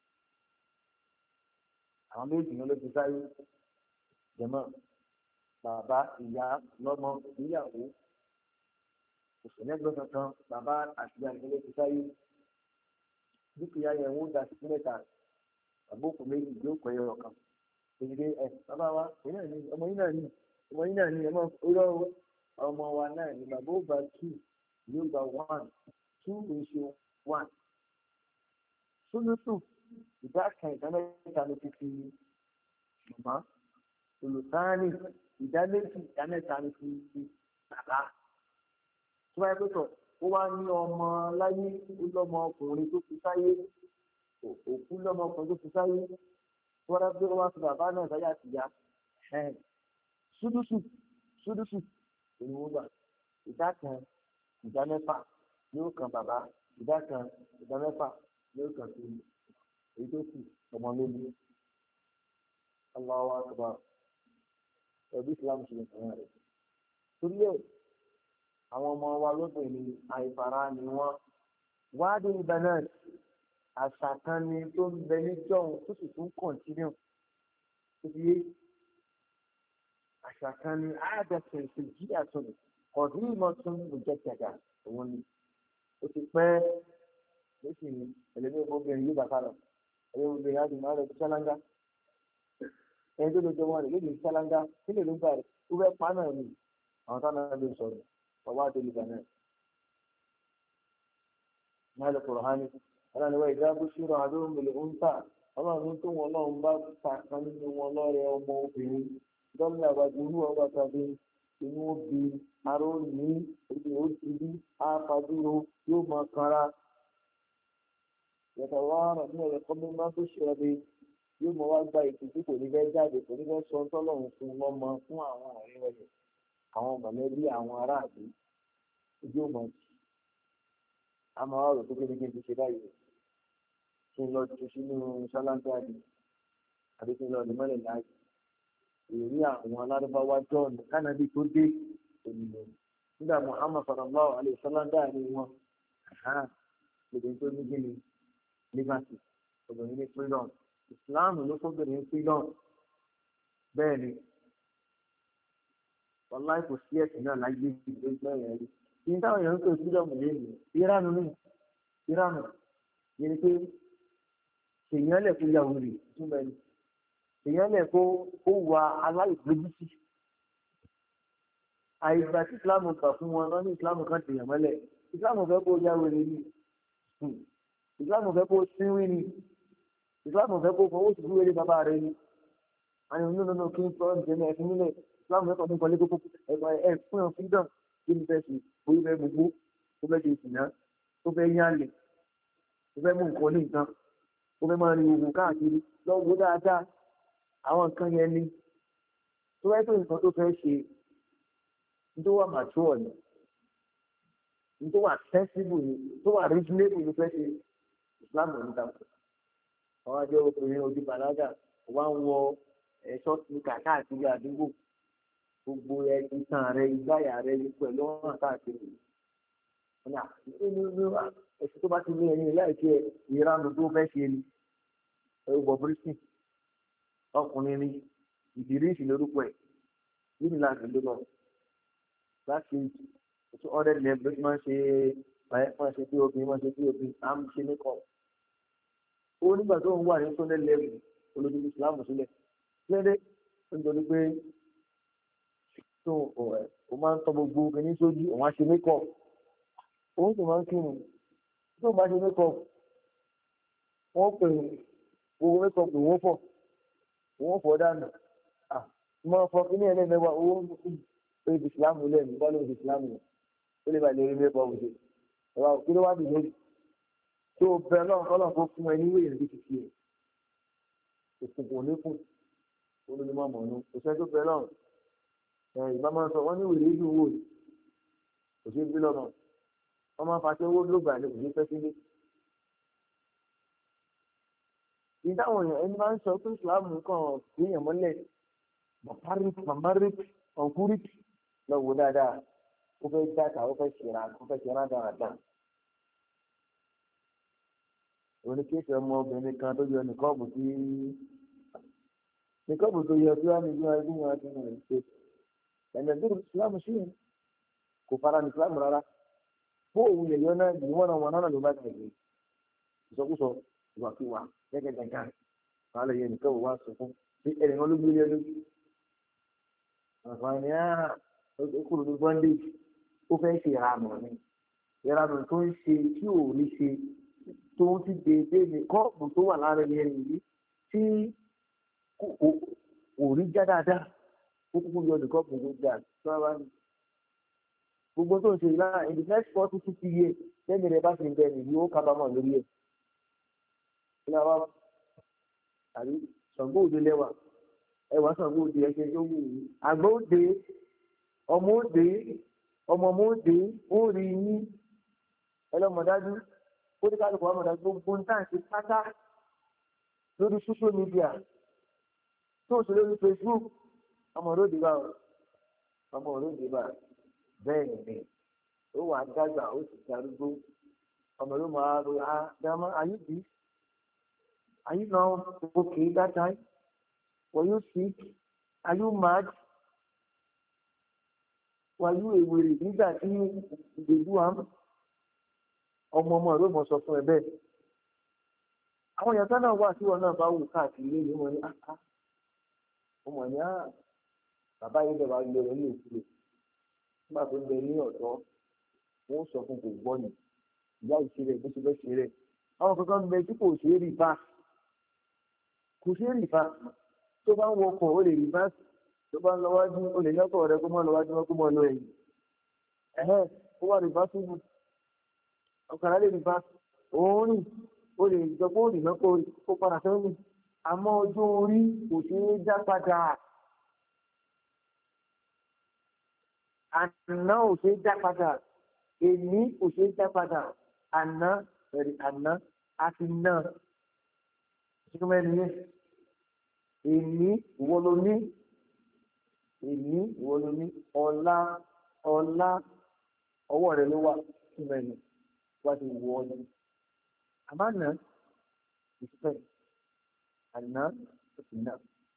àwọn méjì ló fi sáyé jẹ̀mọ́ bàbá ìyá lọ́mọ ìyàwó òṣèlẹ́gbẹ́ kankan bàbá àtìyá ló fi sáyé dúkìá yẹn wọ́n dà sí mẹ́ta àbókù méjì yóò pẹ́ yọ ọ̀kan èdè ẹ̀ bàbá wa ọmọ yín náà ní ọmọ yín náà ní ọmọ olówó ọmọ wa náà ní bàbá ó gba two yóò gba one two ratio one sólùtù ìdá kan ìdá mẹ́ta ló ti fi màmá olùsáánì ìdá méjì ìdá mẹ́ta ló ti fi bàbá tó bá yẹ pé tọ̀ ó wá ní ọmọ láyé ó lọ́mọ ọkùnrin tó fi sáyé òkú lọ́mọ ọkùnrin tó fi sáyé tó wá dábẹ́ wá sí bàbá náà sáyé àtìyá ṣúdúṣù ṣúdúṣù ìwúgbà ìdá kan ìdá mẹ́fà yóò kan bàbá ìdá kan ìdá mẹ́fà yóò kan sí èyí tó kù ọmọ lónìí Allahu akbar ẹbí Islam ṣe nǹkan rẹ̀ torí ẹ̀ àwọn ọmọ wa lóbìnrin àìfara ni wọ́n wádìí ìbẹ̀nẹ̀ àṣà kan ni tó ń bẹ níjọ́un tó sì tún kọ̀ntínú tó fi yé àṣà kan ni àádọ́sẹ̀ ìṣèjì àtúnú ọ̀dún ìmọ̀ tún lè jẹ́ kẹ̀kẹ́ òun ni ó ti pẹ́ lóṣù ní ẹlẹ́gbẹ́ obìnrin yóò bàtà lọ ẹlẹ́gbẹ́ obìnrin á dùn máa lọ sí sálángá ẹni tó lè jọ wọn rẹ̀ lóde sálángá kí lè ló ń gbà rẹ̀ ó fẹ́ pa náà ni àwọn táwọn náà lè sọ̀rọ̀ ọwọ́ àdéhùn ìgbà náà náà lè kọ̀rọ̀ hání ọlọ́run ìwé ìdábò ṣírò àdéhùn mélòó ń tà ọlọ́run tó wọn lọ́run bá ta kan nínú wọn lọ́rẹ̀ ọmọ obìnrin dọ́là àgbàdo olú ọgbà tàbí inú òbí aró ní èdè òsìbí àfàdúró yóò máa kanra yàtọ̀ wá ràn ní ọ̀rẹ́ kọ́mí máa tó ṣe ọdẹ yóò máa wá gba ètò tí kò ní fẹ́ jáde kò ní fẹ́ sọ tọ́lọ́run fún lọ́mọ fún àwọn ọ̀rẹ́ rẹ̀ àwọn mọ̀lẹ́bí àwọn aráàlú ojú ọmọ jì á máa wá rò tó kéde kéde ṣe báyìí kí n lọ jù sínú sáláńtàdì àbí kí n lọ nìmọ́lẹ̀ láàyè èrí àwọn alárúbáwá jọ́ọ̀nù kánàbí tó dé òmìnira nígbà Muhammad sallallahu alaihi wasallam ní wọn lèdè tó ní gíní liberty obìnrin ní freedom Islam ló fóbìnrin freedom bẹ́ẹ̀ ni wàláì kò sí ẹ̀sìn náà láyé ìgbé lẹ́yìn ẹ̀rí kí n táwọn èèyàn ń pè freedom lẹ́nu ìránù ní ìránù yẹn ni pé èèyàn lẹ̀ fún yàwó rẹ̀ túmọ̀ ẹni èèyàn lẹ̀ kó ó wà aláìgbéjìsì àìgbà tí ìsìláàmù kà fún wọn lọ ní ìsìláàmù kan tèèyàn mọ́lẹ̀ ìsìláàmù fẹ́ kó yàwó rẹ̀ ní ìsìláàmù fẹ́ kó sínwí ni ìsìláàmù fẹ́ kó fọwọ́ sí wẹ́rẹ́ bàbá rẹ̀ ni àwọn ènìyàn nínú kí n sọ ìjẹ́ni ẹ̀fín nílẹ̀ ìsìláàmù fẹ́ kọ́ ní kọ́lé kókó ẹ̀ fún ẹ̀ freedom kí ni fẹ́ sí orí fẹ́ gbogbo tó fẹ́ ṣe ìsìnà tó fẹ́ yálẹ̀ tó fẹ́ mú nǹkan ní nǹkan tó fẹ́ máa rin ogun káàkiri lọ́wọ́ dáadáa àwọn nǹkan yẹn ni tó wáyé tó nǹkan tó fẹ́ ṣe tó wà màtúọ̀ ni ní tó wà sensible ni tó wà reasonable ní fẹ́ ṣe Islam ò ní tako àwọn àjọ obìnrin ojú bàlágà wà ń wọ ẹ̀ṣọ́ ní káàkiri àdúgbò gbogbo ẹ̀ ìtàn rẹ ìgbáyà rẹ pẹ̀lú ọ̀ràn káàkiri ọ̀nà ẹ̀sìn tó bá ti ní ẹ̀yìn láìpẹ́ ìranù tó fẹ́ ṣe ni ẹ̀rù bọ̀ bírísì ọkùnrin ni ìdírísì lórúkọ ẹ̀ nínú láti ló lọ láti two hundred level máa ń ṣe máa ṣe bí obìnrin máa ṣe bí obìnrin à ń ṣe nìkan ó nígbà tó ń wà ní two hundred level olójú ìsìlámù sílẹ̀ lẹ́dẹ̀ nítorí pé tó o máa ń tọ́ gbogbo obìnrin sójú òun á ṣe nìkan òun sì máa ń kírun tó bá ṣe nìkan wọ́n pè gbogbo nìkan pè wọ́n fọ̀ wọ́n fọ̀ dànù mo fọ kí ní ẹlẹ́mẹ̀wá owó orí ìsìlámù lẹ́nu bá lórí ìsìlámù ó lè bá lè rí mẹ́fọ́ òṣè ẹ̀wà kí ló wá dì lórí tó bẹ lọ́n kọ́lọ́n kó fún ẹ ní wéyìn ní títí ẹ̀ òkùnkùn oníkùn olùdímọ̀ mọ̀ọ́nù òṣè tó bẹ lọ́n ẹ̀ ìbá máa ń sọ wọ́n ní wèrè ìlú owó òṣè bí lọ́nà wọ́n máa ń fa sí owó lóògbà ní òṣè fẹ́ sílé ìdáhùn èèyàn ẹni máa ń sọ pé ìsìlámù kan gbéyàn mọ́lẹ̀ mamarik mamarik ọ̀nkúrik lọ́wọ́ dáadáa ó fẹ́ dáta ó fẹ́ ṣera ó fẹ́ ṣera dáadáa. oníkéèsì ọmọbìnrin kan tó yọ nìkọ́ọ̀bù tí nìkọ́ọ̀bù tó yọ tí wọ́n ní bí wọ́n bí wọ́n ti rìn ṣe ẹ̀mẹ̀ bí ìsìlámù sí yẹn kò fara ní ìsìlámù rárá fún òun lè yọ náà yìí wọ́n náà wọn náà ló bá tẹ̀lé ìsọkúsọ ìwàkiwà gẹ́gẹ́gẹ́gẹ́ wọn lè yẹ nìkọ́ọ̀bù wá sọ fún ẹ̀rìn wọn ló gbé lé lójú àǹfààní á kúrò ní bondage ó fẹ́ ṣe ìranù ni ìranù tó ń ṣe tí ò rí ṣe tó ń ti dédé ní kọ́ọ̀pù tó wà lára ẹni yìí tí kò rí já dáadáa ó kúkú yọ ní kọ́ọ̀pù tó jà tó wá ní. gbogbo tó ń ṣe ìlànà in the next forty fifty years lẹ́yìn rẹ̀ bá fi ń bẹ nìyí ó kábàámọ̀ lórí ẹ̀. ìlànà wa àbí Ṣàngó Òde lẹ́wà ẹwà Ṣàngó Òde ẹsẹ tó wù yìí àgbà òde ọmọ òde ọmọ ọmọ òde ó rí yín ẹlọmọdájú ó ní kálukú ọmọdájú gbogbo ń tàn sí pátá lórí social media tó ń sọ lórí Facebook ọmọ òde bá ọmọ òde bá bẹ́ẹ̀ ni ó wà dágbà ó sì darúgbó ọmọ ló máa ro ah dáná ayé bí ayé náà okay that time. Were you sick? Are you mad? Were you a wèrè nígbà tí ìdèbú àmì ọmọ ọmọ rẹ mọ̀ sọ fún ẹ bẹ́ẹ̀? Àwọn èèyàn sáà náà wà tí wọn náà bá wù káàkiri ní wọn ní àká. Ọmọ ní à bàbá yìí bẹ̀rẹ̀ wá lé rẹ̀ ní òkúlẹ̀. Nígbà tó ń bẹ ní ọ̀dọ́, wọ́n sọ fún kò gbọ́ ni. Ìyá ìṣeré bó ṣe fẹ́ ṣe rẹ̀. Àwọn kankan ń bẹ tí kò ṣe é rí bá. Kò ṣe é rí bá. Tó bá ń wọkọ̀ ó lè rí báàsì tó bá ń lọ wájú ó lè lọ́kọ̀ rẹ kó mọ́ lọ wájú wọn kó mọ́ lọ ẹ̀yìn ẹ̀hẹ́ ó wà rí báàsì mú ọ̀kadà lè rí báàsì òun rìn ó lè jọpọ̀ òrìn náà kó padà sẹ́yìn àmọ́ ọjọ́ orí kò ṣe é dá padà àná ò ṣe é dá padà èní ò ṣe é dá padà àná ẹ̀rí àná àti náà ṣé mẹ́rin yẹn. Èmi ìwọ ló ní èmi ìwọ ló ní ọlá ọlá ọwọ́ rẹ ló wà fún mẹ́rin wá ti wọ ọ ní. Àmánà ìfẹ́ àná ìná.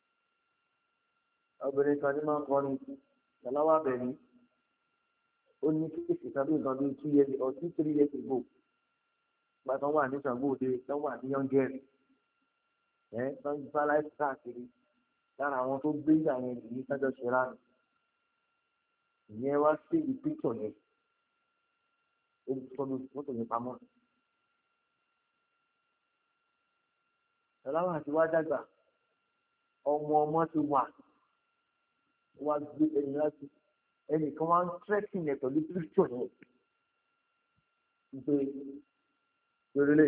Obìnrin kan ní máa ń kọrin ìyàláwà bẹ̀rẹ̀ ó ní kéèkì kan bí nǹkan bí two years or two three years ago. Ìgbà tó wà ní Ṣàngó Òde tó wà ní yọ̀ǹgẹ̀rì. ẹ lọ bá láìsí káàkiri lára àwọn tó gbé àwọn ènìyàn sájọ ṣe ránù ìyẹn wá sí ibi píktọ̀ yẹn ó tọ́jú mọ́tò yẹn pamọ́. ẹ̀láwọ̀ àti wá dàgbà ọmọ ọmọ ti wà wá gbé ẹni láti ẹnìkan wá ń tírẹ́kì yẹn pẹ̀lú píktọ̀ yẹn ìpè lórílẹ̀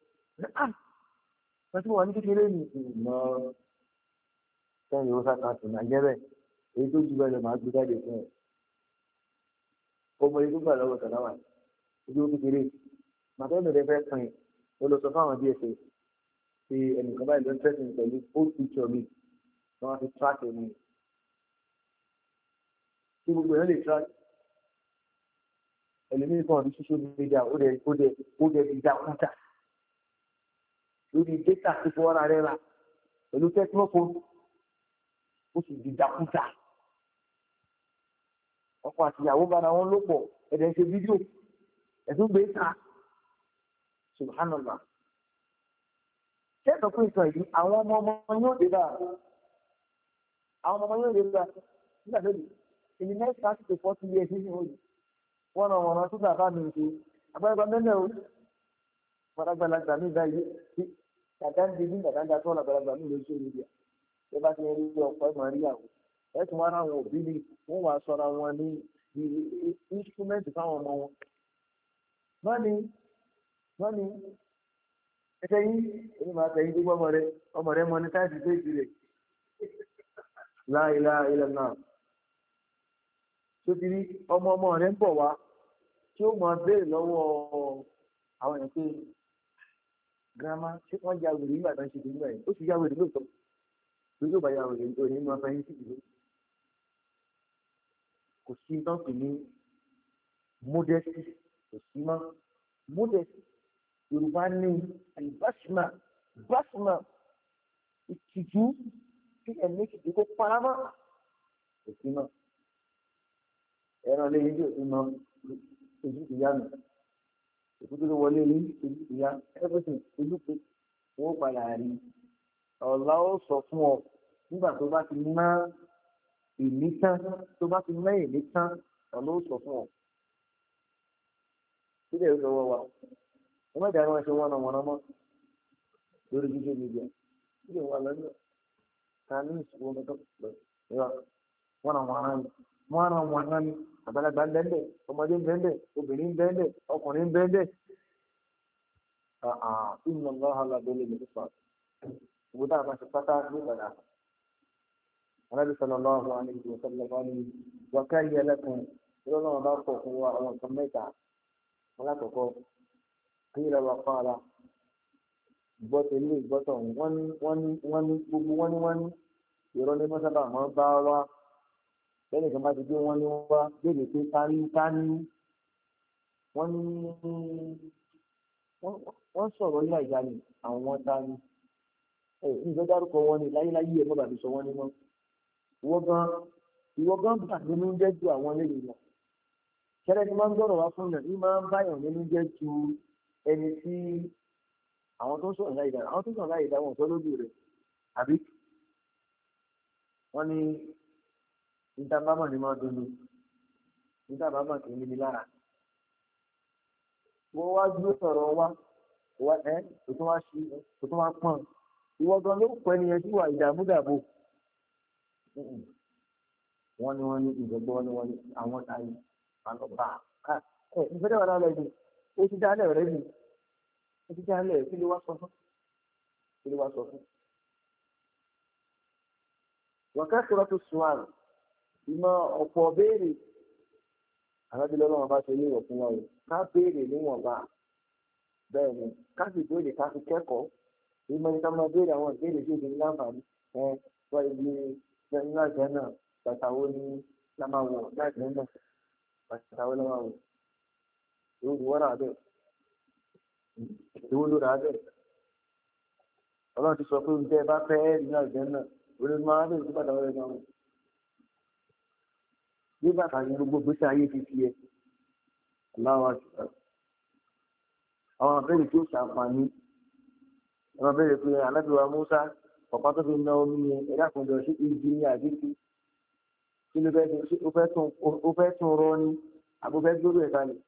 wọ́n ti wà ní kékeré ní ìmọ̀ sẹ́yìn ó sàkàtì nàìjẹ́rẹ̀ èyí tó jù bẹ́ẹ̀ lọ máa gbé jáde fún ẹ̀ ọmọ yìí tó gbà lọ́wọ́ tàdáwà ojú kékeré màtọ́nù rẹ fẹ́ kàn yín ó lọ sọ fáwọn díẹ̀ pé ṣe ẹnìkan báyìí ló ń tẹ̀sí pẹ̀lú old picture mi wọ́n á fi track ẹ̀mí tí gbogbo èèyàn lè track ẹlòmíì kan ní social media ó dẹ̀ ó dẹ̀ ó dẹ̀ di dákúta lórí data tó fọwọ́ ra rẹ̀ ra pẹ̀lú tẹkinọ́fóònù ó sì di dákúta ọkọ àti ìyàwó bára wọn ló pọ̀ ẹ̀dẹ̀ ń ṣe fídíò ẹ̀tún gbé ta subhanallah ṣẹ́ẹ̀tọ̀ pé ìtàn yìí àwọn ọmọ ọmọ yóò dé bá àwọn ọmọ yóò dé bá nígbà tó di in the next thirty to forty years nínú òyì wọn náà wọn náà tó bàbá mi ṣe àgbàlagbà mẹ́lẹ̀ o àgbàlagbà mi báyìí dàda ń di ní dàda ń da tó àgbàlagbà mi lóṣù mídíà ẹ bá ti rí ọkọ ẹ máa rí àwọn ẹ tún wá ráwọn òbí ni wọn wàá sọra wọn ní instrument fáwọn ọmọ wọn mọ́ni mọ́ni ẹsẹ̀ yín èmi máa tẹ̀yìn gbogbo ọmọ rẹ ọmọ rẹ mọ ní táìsì péjì rẹ̀ láìlá ilẹ̀ náà tó ti rí ọmọ ọmọ rẹ ń bọ̀ wá tí ó máa béèrè lọ́wọ́ àwọn èèyàn pé girama ṣé wọ́n ya wèrè nígbà tó ń ṣe ìdílé rẹ̀ ó sì ya wèrè lóòótọ́ tó yóò bá ya wèrè òní máa fẹ́ yín sí ìdílé kò sí dọ́ǹkì ní modesty kò sí mọ́ modesty yorùbá ní àlùbáṣìmá báṣìmá ìtìjú tí ẹ̀mí kìí kó paramọ́ kò sí mọ́ ẹran lé yín tí òfin mọ ojú ìyá mi òkúta ló wọlé ní ojú ìyá everything ojú pé wọ́n padà rí ọ̀la ó sọ fún ọ nígbà tó bá ti ná ìní tán tó bá ti ná ìní tán ọ̀la ó sọ fún ọ sílẹ̀ ó lọ́wọ́ wa wọ́n má dáná ṣe wọ́n náà wọ́n náà mọ́ lórí jíjẹ́ mídíà sílẹ̀ wà lọ́nà ká ní ìṣòro ọmọdé lọ wọ́n náà wọ́n náà wọ́n náà wọ́n náà ní àgbàlagbà ń bẹ́ẹ̀ ọmọdé ń bẹ́ẹ̀ obìnrin ń bẹ́ẹ̀ ọkùnrin ń bẹ́ẹ̀ ìnà lọ́hà lábẹ́lẹ̀ ní ìfà ìwé tá a máa ṣe pátá ní ìgbàdà alábi sallallahu alaihi wa sallam ní wákà yẹ lẹ́kùn ìrọ̀lọ́wọ́ bá pọ̀ fún wa àwọn nǹkan mẹ́ta alákọ̀ọ́kọ́ kí ilẹ̀ wà fara gbọ́tẹ̀ ilé ìgbọ́tọ̀ wọ́n ní wọ́n ní wọ́n ní gbogbo wọ́n ní wọ́n ní ìrọ̀lẹ́ mọ́sábà máa bá wa lẹ́yìn kan bá ti gbé wọn ní wọ́n wá béèrè pé tání tání wọ́n ní wọ́n sọ̀rọ̀ ní àìjà ni àwọn tání ẹ̀ ǹjẹ́ dárúkọ wọn ni láyéláyé ẹ̀ mọ́ bàbí sọ wọ́n ní wọn ìwọ gan ìwọ gan bà nínú jẹ́ ju àwọn lẹ́yìn lọ ṣẹlẹ̀ tí máa ń gbọ́rọ̀ wá fún yàn ní máa ń báyàn nínú jẹ́ ju ẹni tí àwọn tó ń sọ̀rọ̀ láyé dá àwọn tó ń sọ̀rọ̀ láyé dá wọn sọ lójú rẹ̀ àbí wọ́n ní níta bá mọ̀ ní máa dunu níta bá mọ̀ kì í níbi lára wọ́n wá dúró sọ̀rọ̀ wá wá ẹ́ kò tún wá sí kò tún wá pọ̀n ìwọ gan ló pọ̀ ẹnìyẹn tí wà ìdààmú dàbò wọ́n ní wọ́n ní ìgbẹ́gbọ́ ní wọ́n ní àwọn táyì àwọn bá ẹ ìfẹ́dẹ́ wà lálẹ́ yìí ó ti dálẹ̀ rẹ́ yìí ó ti dálẹ̀ kí ló wá sọ fún kí ló wá sọ fún. wàkà sọ̀rọ̀ tó sùn àrùn ìmọ̀ ọ̀pọ̀ béèrè alábìlẹ̀ ọlọ́run bá ṣe ní ìwọ̀ fún wa o ká béèrè níwọ̀nba bẹ́ẹ̀ ni ká sì béèrè ká fi kẹ́kọ̀ọ́ ìmọ̀ nípa máa béèrè àwọn ìbéèrè tí ó ti ní láǹfààní ẹ wọ́n ibi ní àjẹ́ náà bàtà wo ni la máa wọ̀ láìpẹ́ náà bàtà wo la máa wọ̀ èwo ni wọ́n rà bẹ́ẹ̀ èwo ló rà bẹ́ẹ̀ ọlọ́run ti sọ pé oúnjẹ bá fẹ́ ní àjẹ́ náà òun ni máa bẹ̀rẹ̀ sí bàtà wọlé náà wọ̀ nígbà kan ní gbogbo gbèsè ayé fi fi ẹ aláwọ àṣùkà àwọn abẹ́rẹ́ tí ó ṣàǹfààní àwọn abẹ́rẹ́ pé alábìwá Musa ọ̀pá tó fi ná omi yẹn ẹ̀dá kan jọ sí ìdí ní àdínkù kí ló fẹ́ ṣe ó fẹ́ tún rọ ni àbó fẹ́ gbóró ẹ̀ kalẹ̀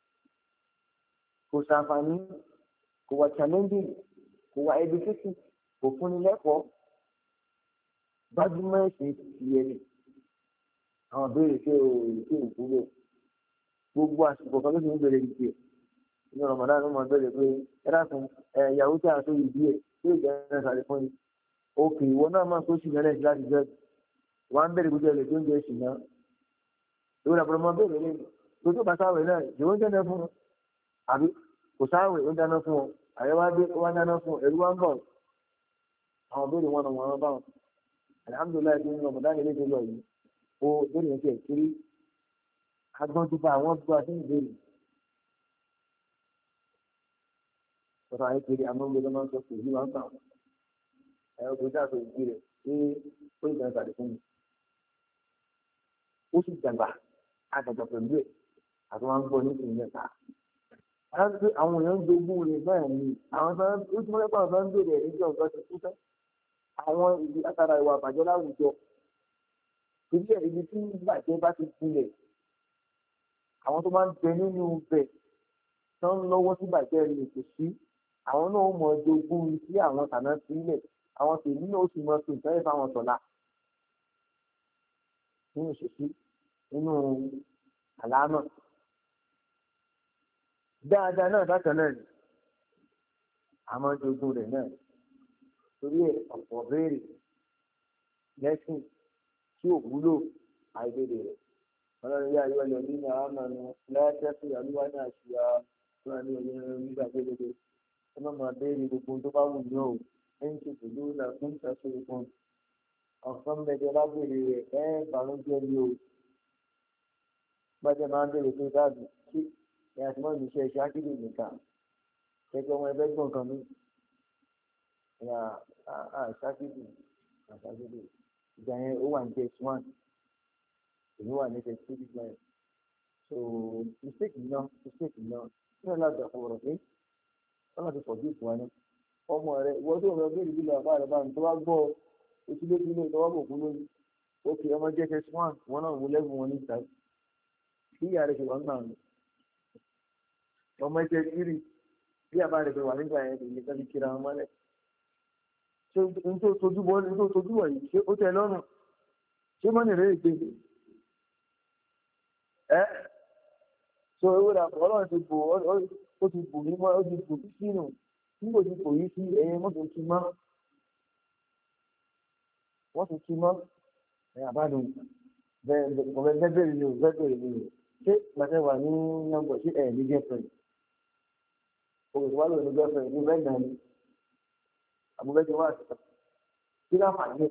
kò ṣàǹfààní kò wà challenging kò wà educating kò fúnni lẹ́kọ̀ọ́ gbájúmọ́ ẹ̀sìn ti yẹ ni àwọn béèrè ṣé o ṣe ìkúlẹ̀ gbogbo àsìkò kan ló ti ń bèrè ìdí ẹ̀ ní Ramadan ló máa bẹ̀rẹ̀ pé ẹ̀rá fún ìyàwó tí a tó ìdí ẹ̀ tí ó jẹ́ ẹ̀rẹ́ sàrẹ̀ fún yìí òkè ìwọ náà máa tó ṣìnà lẹ́sìn láti jẹ́ wọ́n á ń bẹ̀rẹ̀ gbogbo ẹ̀lẹ́ tó ń jẹ́ ṣìnà ìwé làbọ̀rọ̀ máa bẹ̀rẹ̀ lẹ́yìn tó tó bá sáwẹ̀ náà ìwọ́n jẹ́ náà fún àbí kò sáwẹ̀ ó dáná fún ọ àyẹ̀wò adé ó wá dáná fún ọ ẹ̀rú wá ń bọ̀ àwọn béèrè wọn náà wọn bá wọn alihamudulilayi tó ń lọ mọ̀dá nílé tó lọ yìí ó béèrè yẹn tiẹ̀ kiri agbọ́njú bá àwọn gbọ́ àti ìbéèrè ọ̀rọ̀ ayé kiri amóhùngbé ló máa ń sọ pé ìlú máa ń bà wọ́n ẹ̀rọ tó dáa tó ìdí rẹ̀ ní ó ìgbà ìpàdé fún mi ó sì dàgbà àdàgbà pẹ̀lú ẹ̀ àti wọn gbọ́ ní ìpínlẹ̀ mẹ́ta. àwọn èèyàn ń jogún rẹ̀ náà ni àwọn tó ń tún mọ́lẹ́pà tó ń bèrè ẹ̀ níjọ́ nǹkan ti kú tán àwọn ìdí látara ìwà àbàjẹ́ láwùjọ ìdí ẹ̀ ibi tí ìbàjẹ́ bá ti gbilẹ̀ àwọn tó máa ń bẹ nínú bẹ̀ tó ń lọ́wọ́ sí ìbàjẹ́ rẹ̀ kò sí àwọn náà ó mọ jogún sí àwọn tàná sílẹ̀ àwọn tèmi náà ó sì mọ sí ìtẹ́lẹ̀ fáwọn tọ̀la nínú ìṣesí nínú àlámà dáadáa náà bákan náà ni àmọ́ jogún rẹ̀ náà torí ẹ̀ ọ̀pọ̀ béèrè lẹ́sìn tí ò wúlò àìbéèrè rẹ̀ ọlọ́run yá ayọ́ ẹ̀yọ́ nínú àwọn ọmọ lẹ́ẹ̀kẹ́sì àlúwà náà ṣe ya fún ẹni ẹ̀yẹ nígbà gbẹgbẹgbẹ ẹ má máa béèrè gbogbo tó bá wù ní o ẹni tó pẹ̀lú náà fún ìtàṣe ìfún ọ̀sán mẹ́jọ lábẹ́rẹ́ rẹ̀ ẹ̀ bàrúnjẹ́ ni o bájẹ́ máa ń béèrè pé dáàbò kí ẹ̀ àti mọ́ ìṣe iṣẹ́ ákídì nìkan kẹ́kẹ́ ọmọ ẹgbẹ́ gbọ̀n kan mi ẹ̀ àṣàkídì àṣàkídì ìgbà yẹn ó wà ní test one èmi wà ní test two báyìí so mistake náà mistake náà ní ọ̀la àgbà ọ̀rọ̀ pé wọ́n ti forgive wa ní ọmọ rẹ̀ ìwọ́n tó ń lọ béèrè bí lọ́wọ́ rẹ̀ báyìí tó wá gbọ́ etí lé bí lé tọwọ́ bò kú lórí ókè ọmọ jẹ́ test one wọn náà wọ lẹ́gùn wọn ní ìta bí ìyá rẹ̀ ṣe wà ń gbà wọn ọmọ ẹ̀jẹ̀ kiri bí àbá rẹ̀ ṣe wà nígbà yẹn lè nìkan fi kíra wọn mọ́lẹ̀ ṣé n tó tojú bọ́ n tó tojú wọ̀ yìí ṣé ó tẹ̀ lọ́rùn ṣé mọ́nì rẹ̀ gbé ẹ́ so ewé ra ọlọ́run ti bò ó ti bò yín mọ́ ó ti bò yín sínú nígbò tí bò yín sí ẹ̀yìn mọ́tò ti mọ́ wọ́n ti ti mọ́ ẹ̀ àbánu bẹ́ẹ̀ bẹ́ẹ̀ bẹ́ẹ̀ ni o bẹ́ẹ̀ bẹ́ẹ̀ ni o ṣé gbàtẹ́ wà ní nọ́mbọ̀ sí ẹ̀ ní girlfriend òkè wà lónìí girlfriend ní bẹ́ẹ̀ náà ni àbúgbẹ́jọ wà sí kí láǹfààní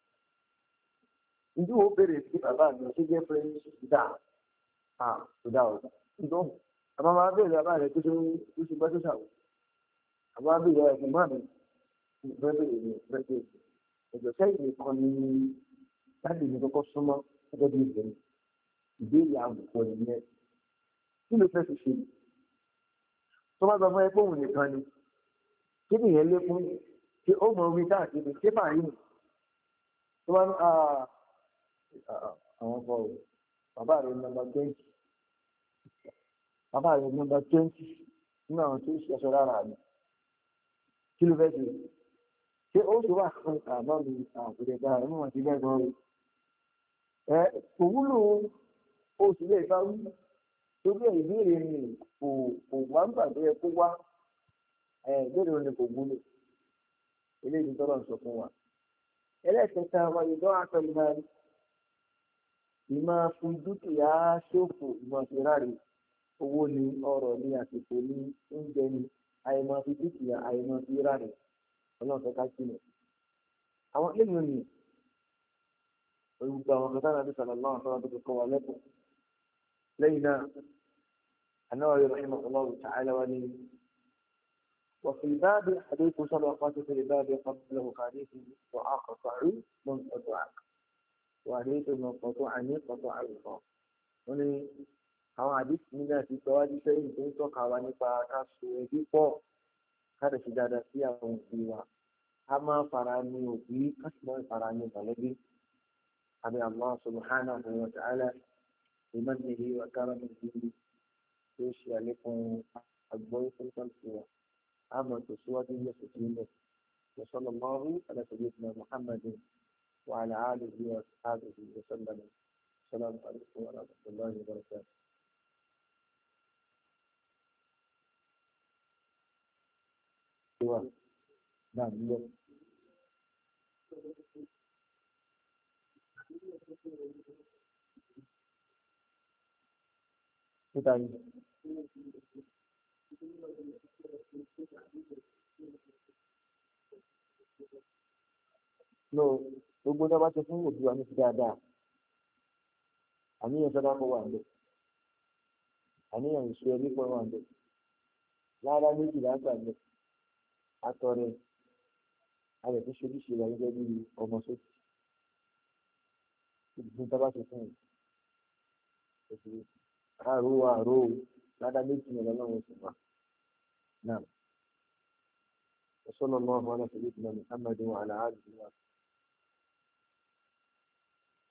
ìdí wo béèrè sí bàbá mi ṣé girlfriend dà á kò dà o nítorí àbá máa béèrè bàbá rẹ tó ṣe tó ṣe bá tó ṣàwọ̀ àbá béèrè ẹ̀sìn máa mi bẹ́ẹ̀ bẹ́ẹ̀ ni bẹ́ẹ̀ bẹ́ẹ̀ ẹ̀jọ̀ sẹ́yìn nìkan ni láti ní kọ́kọ́ súnmọ́ gẹ́gẹ́ bí ìbẹ̀rẹ̀ ìbéèrè àbùkù ìyẹn kí ló fẹ́ fi ṣe tó bá sọ fún ẹ pé òun nìkan ni kí nìyẹn lékún ṣé ó mọ orí káàkiri ṣé fàáyì tó bá ní àwọn ọkọ rẹ bàbá rẹ nọ́mbà twenty bàbá rẹ nọ́mbà twenty nínú àwọn tó ṣe aṣọ lára mi kí ló fẹ́ ṣe ṣé ó ṣe wà fún àbá mi àkùdẹ dára nínú àti bẹ́ẹ̀ gan ẹ kò wúlò oṣù lè bá wí torí ẹ̀ ìbéèrè ni kò kò wá ń gbàgbé ẹ kó wá ẹ ìbéèrè ni kò wúlò eléyìí tọ́lọ̀ ń sọ fún wa ẹlẹ́ẹ̀kẹta wa ìdán àtọ̀lùmọ́ ìmọ̀ fi dúkìá ṣòfò ìmọ̀ fi ráre owó ni ọrọ̀ ni àsìkò ni oúnjẹ ni àìmọ̀ fi dúkìá àìmọ̀ fi ráre ọlọ́run fẹ́ ká sílẹ̀ àwọn eléyìí ni olùgbà àwọn kẹta náà ní sàlọ́lá àwọn sọ́wọ́n tó fi kọ́ wa lẹ́kọ̀ọ́ lẹ́yìn náà anáwó rahimah allah ta'ala wa ni وفي الباب حديث صدقة في الباب قبله حديث وأقطع منقطع وحديث منقطع قطع الله wọ́n ní àwọn àdìsí nígbà tí tọ́wájú sẹ́yìn tó ń tọ́ka wa nípa ká so ẹbí pọ̀ ká lè ṣe dáadáa sí àwọn òbí wa a máa fara ní òbí ká sì máa fara ní mọ̀lẹ́bí àbí Allah subhanahu wa ta'ala ìmọ̀nìyí wa karamihi tó ṣe àlékún àgbọ̀yé fún kọ́ńtì wa. أما تسوى يسجينه وصلى الله على سيدنا محمد وعلى آله وأصحابه وسلم السلام عليكم ورحمة الله وبركاته نعم اليوم no gbogbo tó bá ti fún òbí wa ní ti dáadáa àníyàn sọdá kó wà ń bẹ àníyàn ìṣe ẹbí kan wà ń bẹ lára méjì lágbà ń bẹ atọrẹ alẹ tó ṣe ojúṣe wa gẹ́gẹ́ bí ọmọ sókè gbogbo tó bá ti fún òbí àrò àrò lára méjì ní ọlọ́run sì wà náà. وصلى الله على سيدنا محمد وعلى آله وصحبه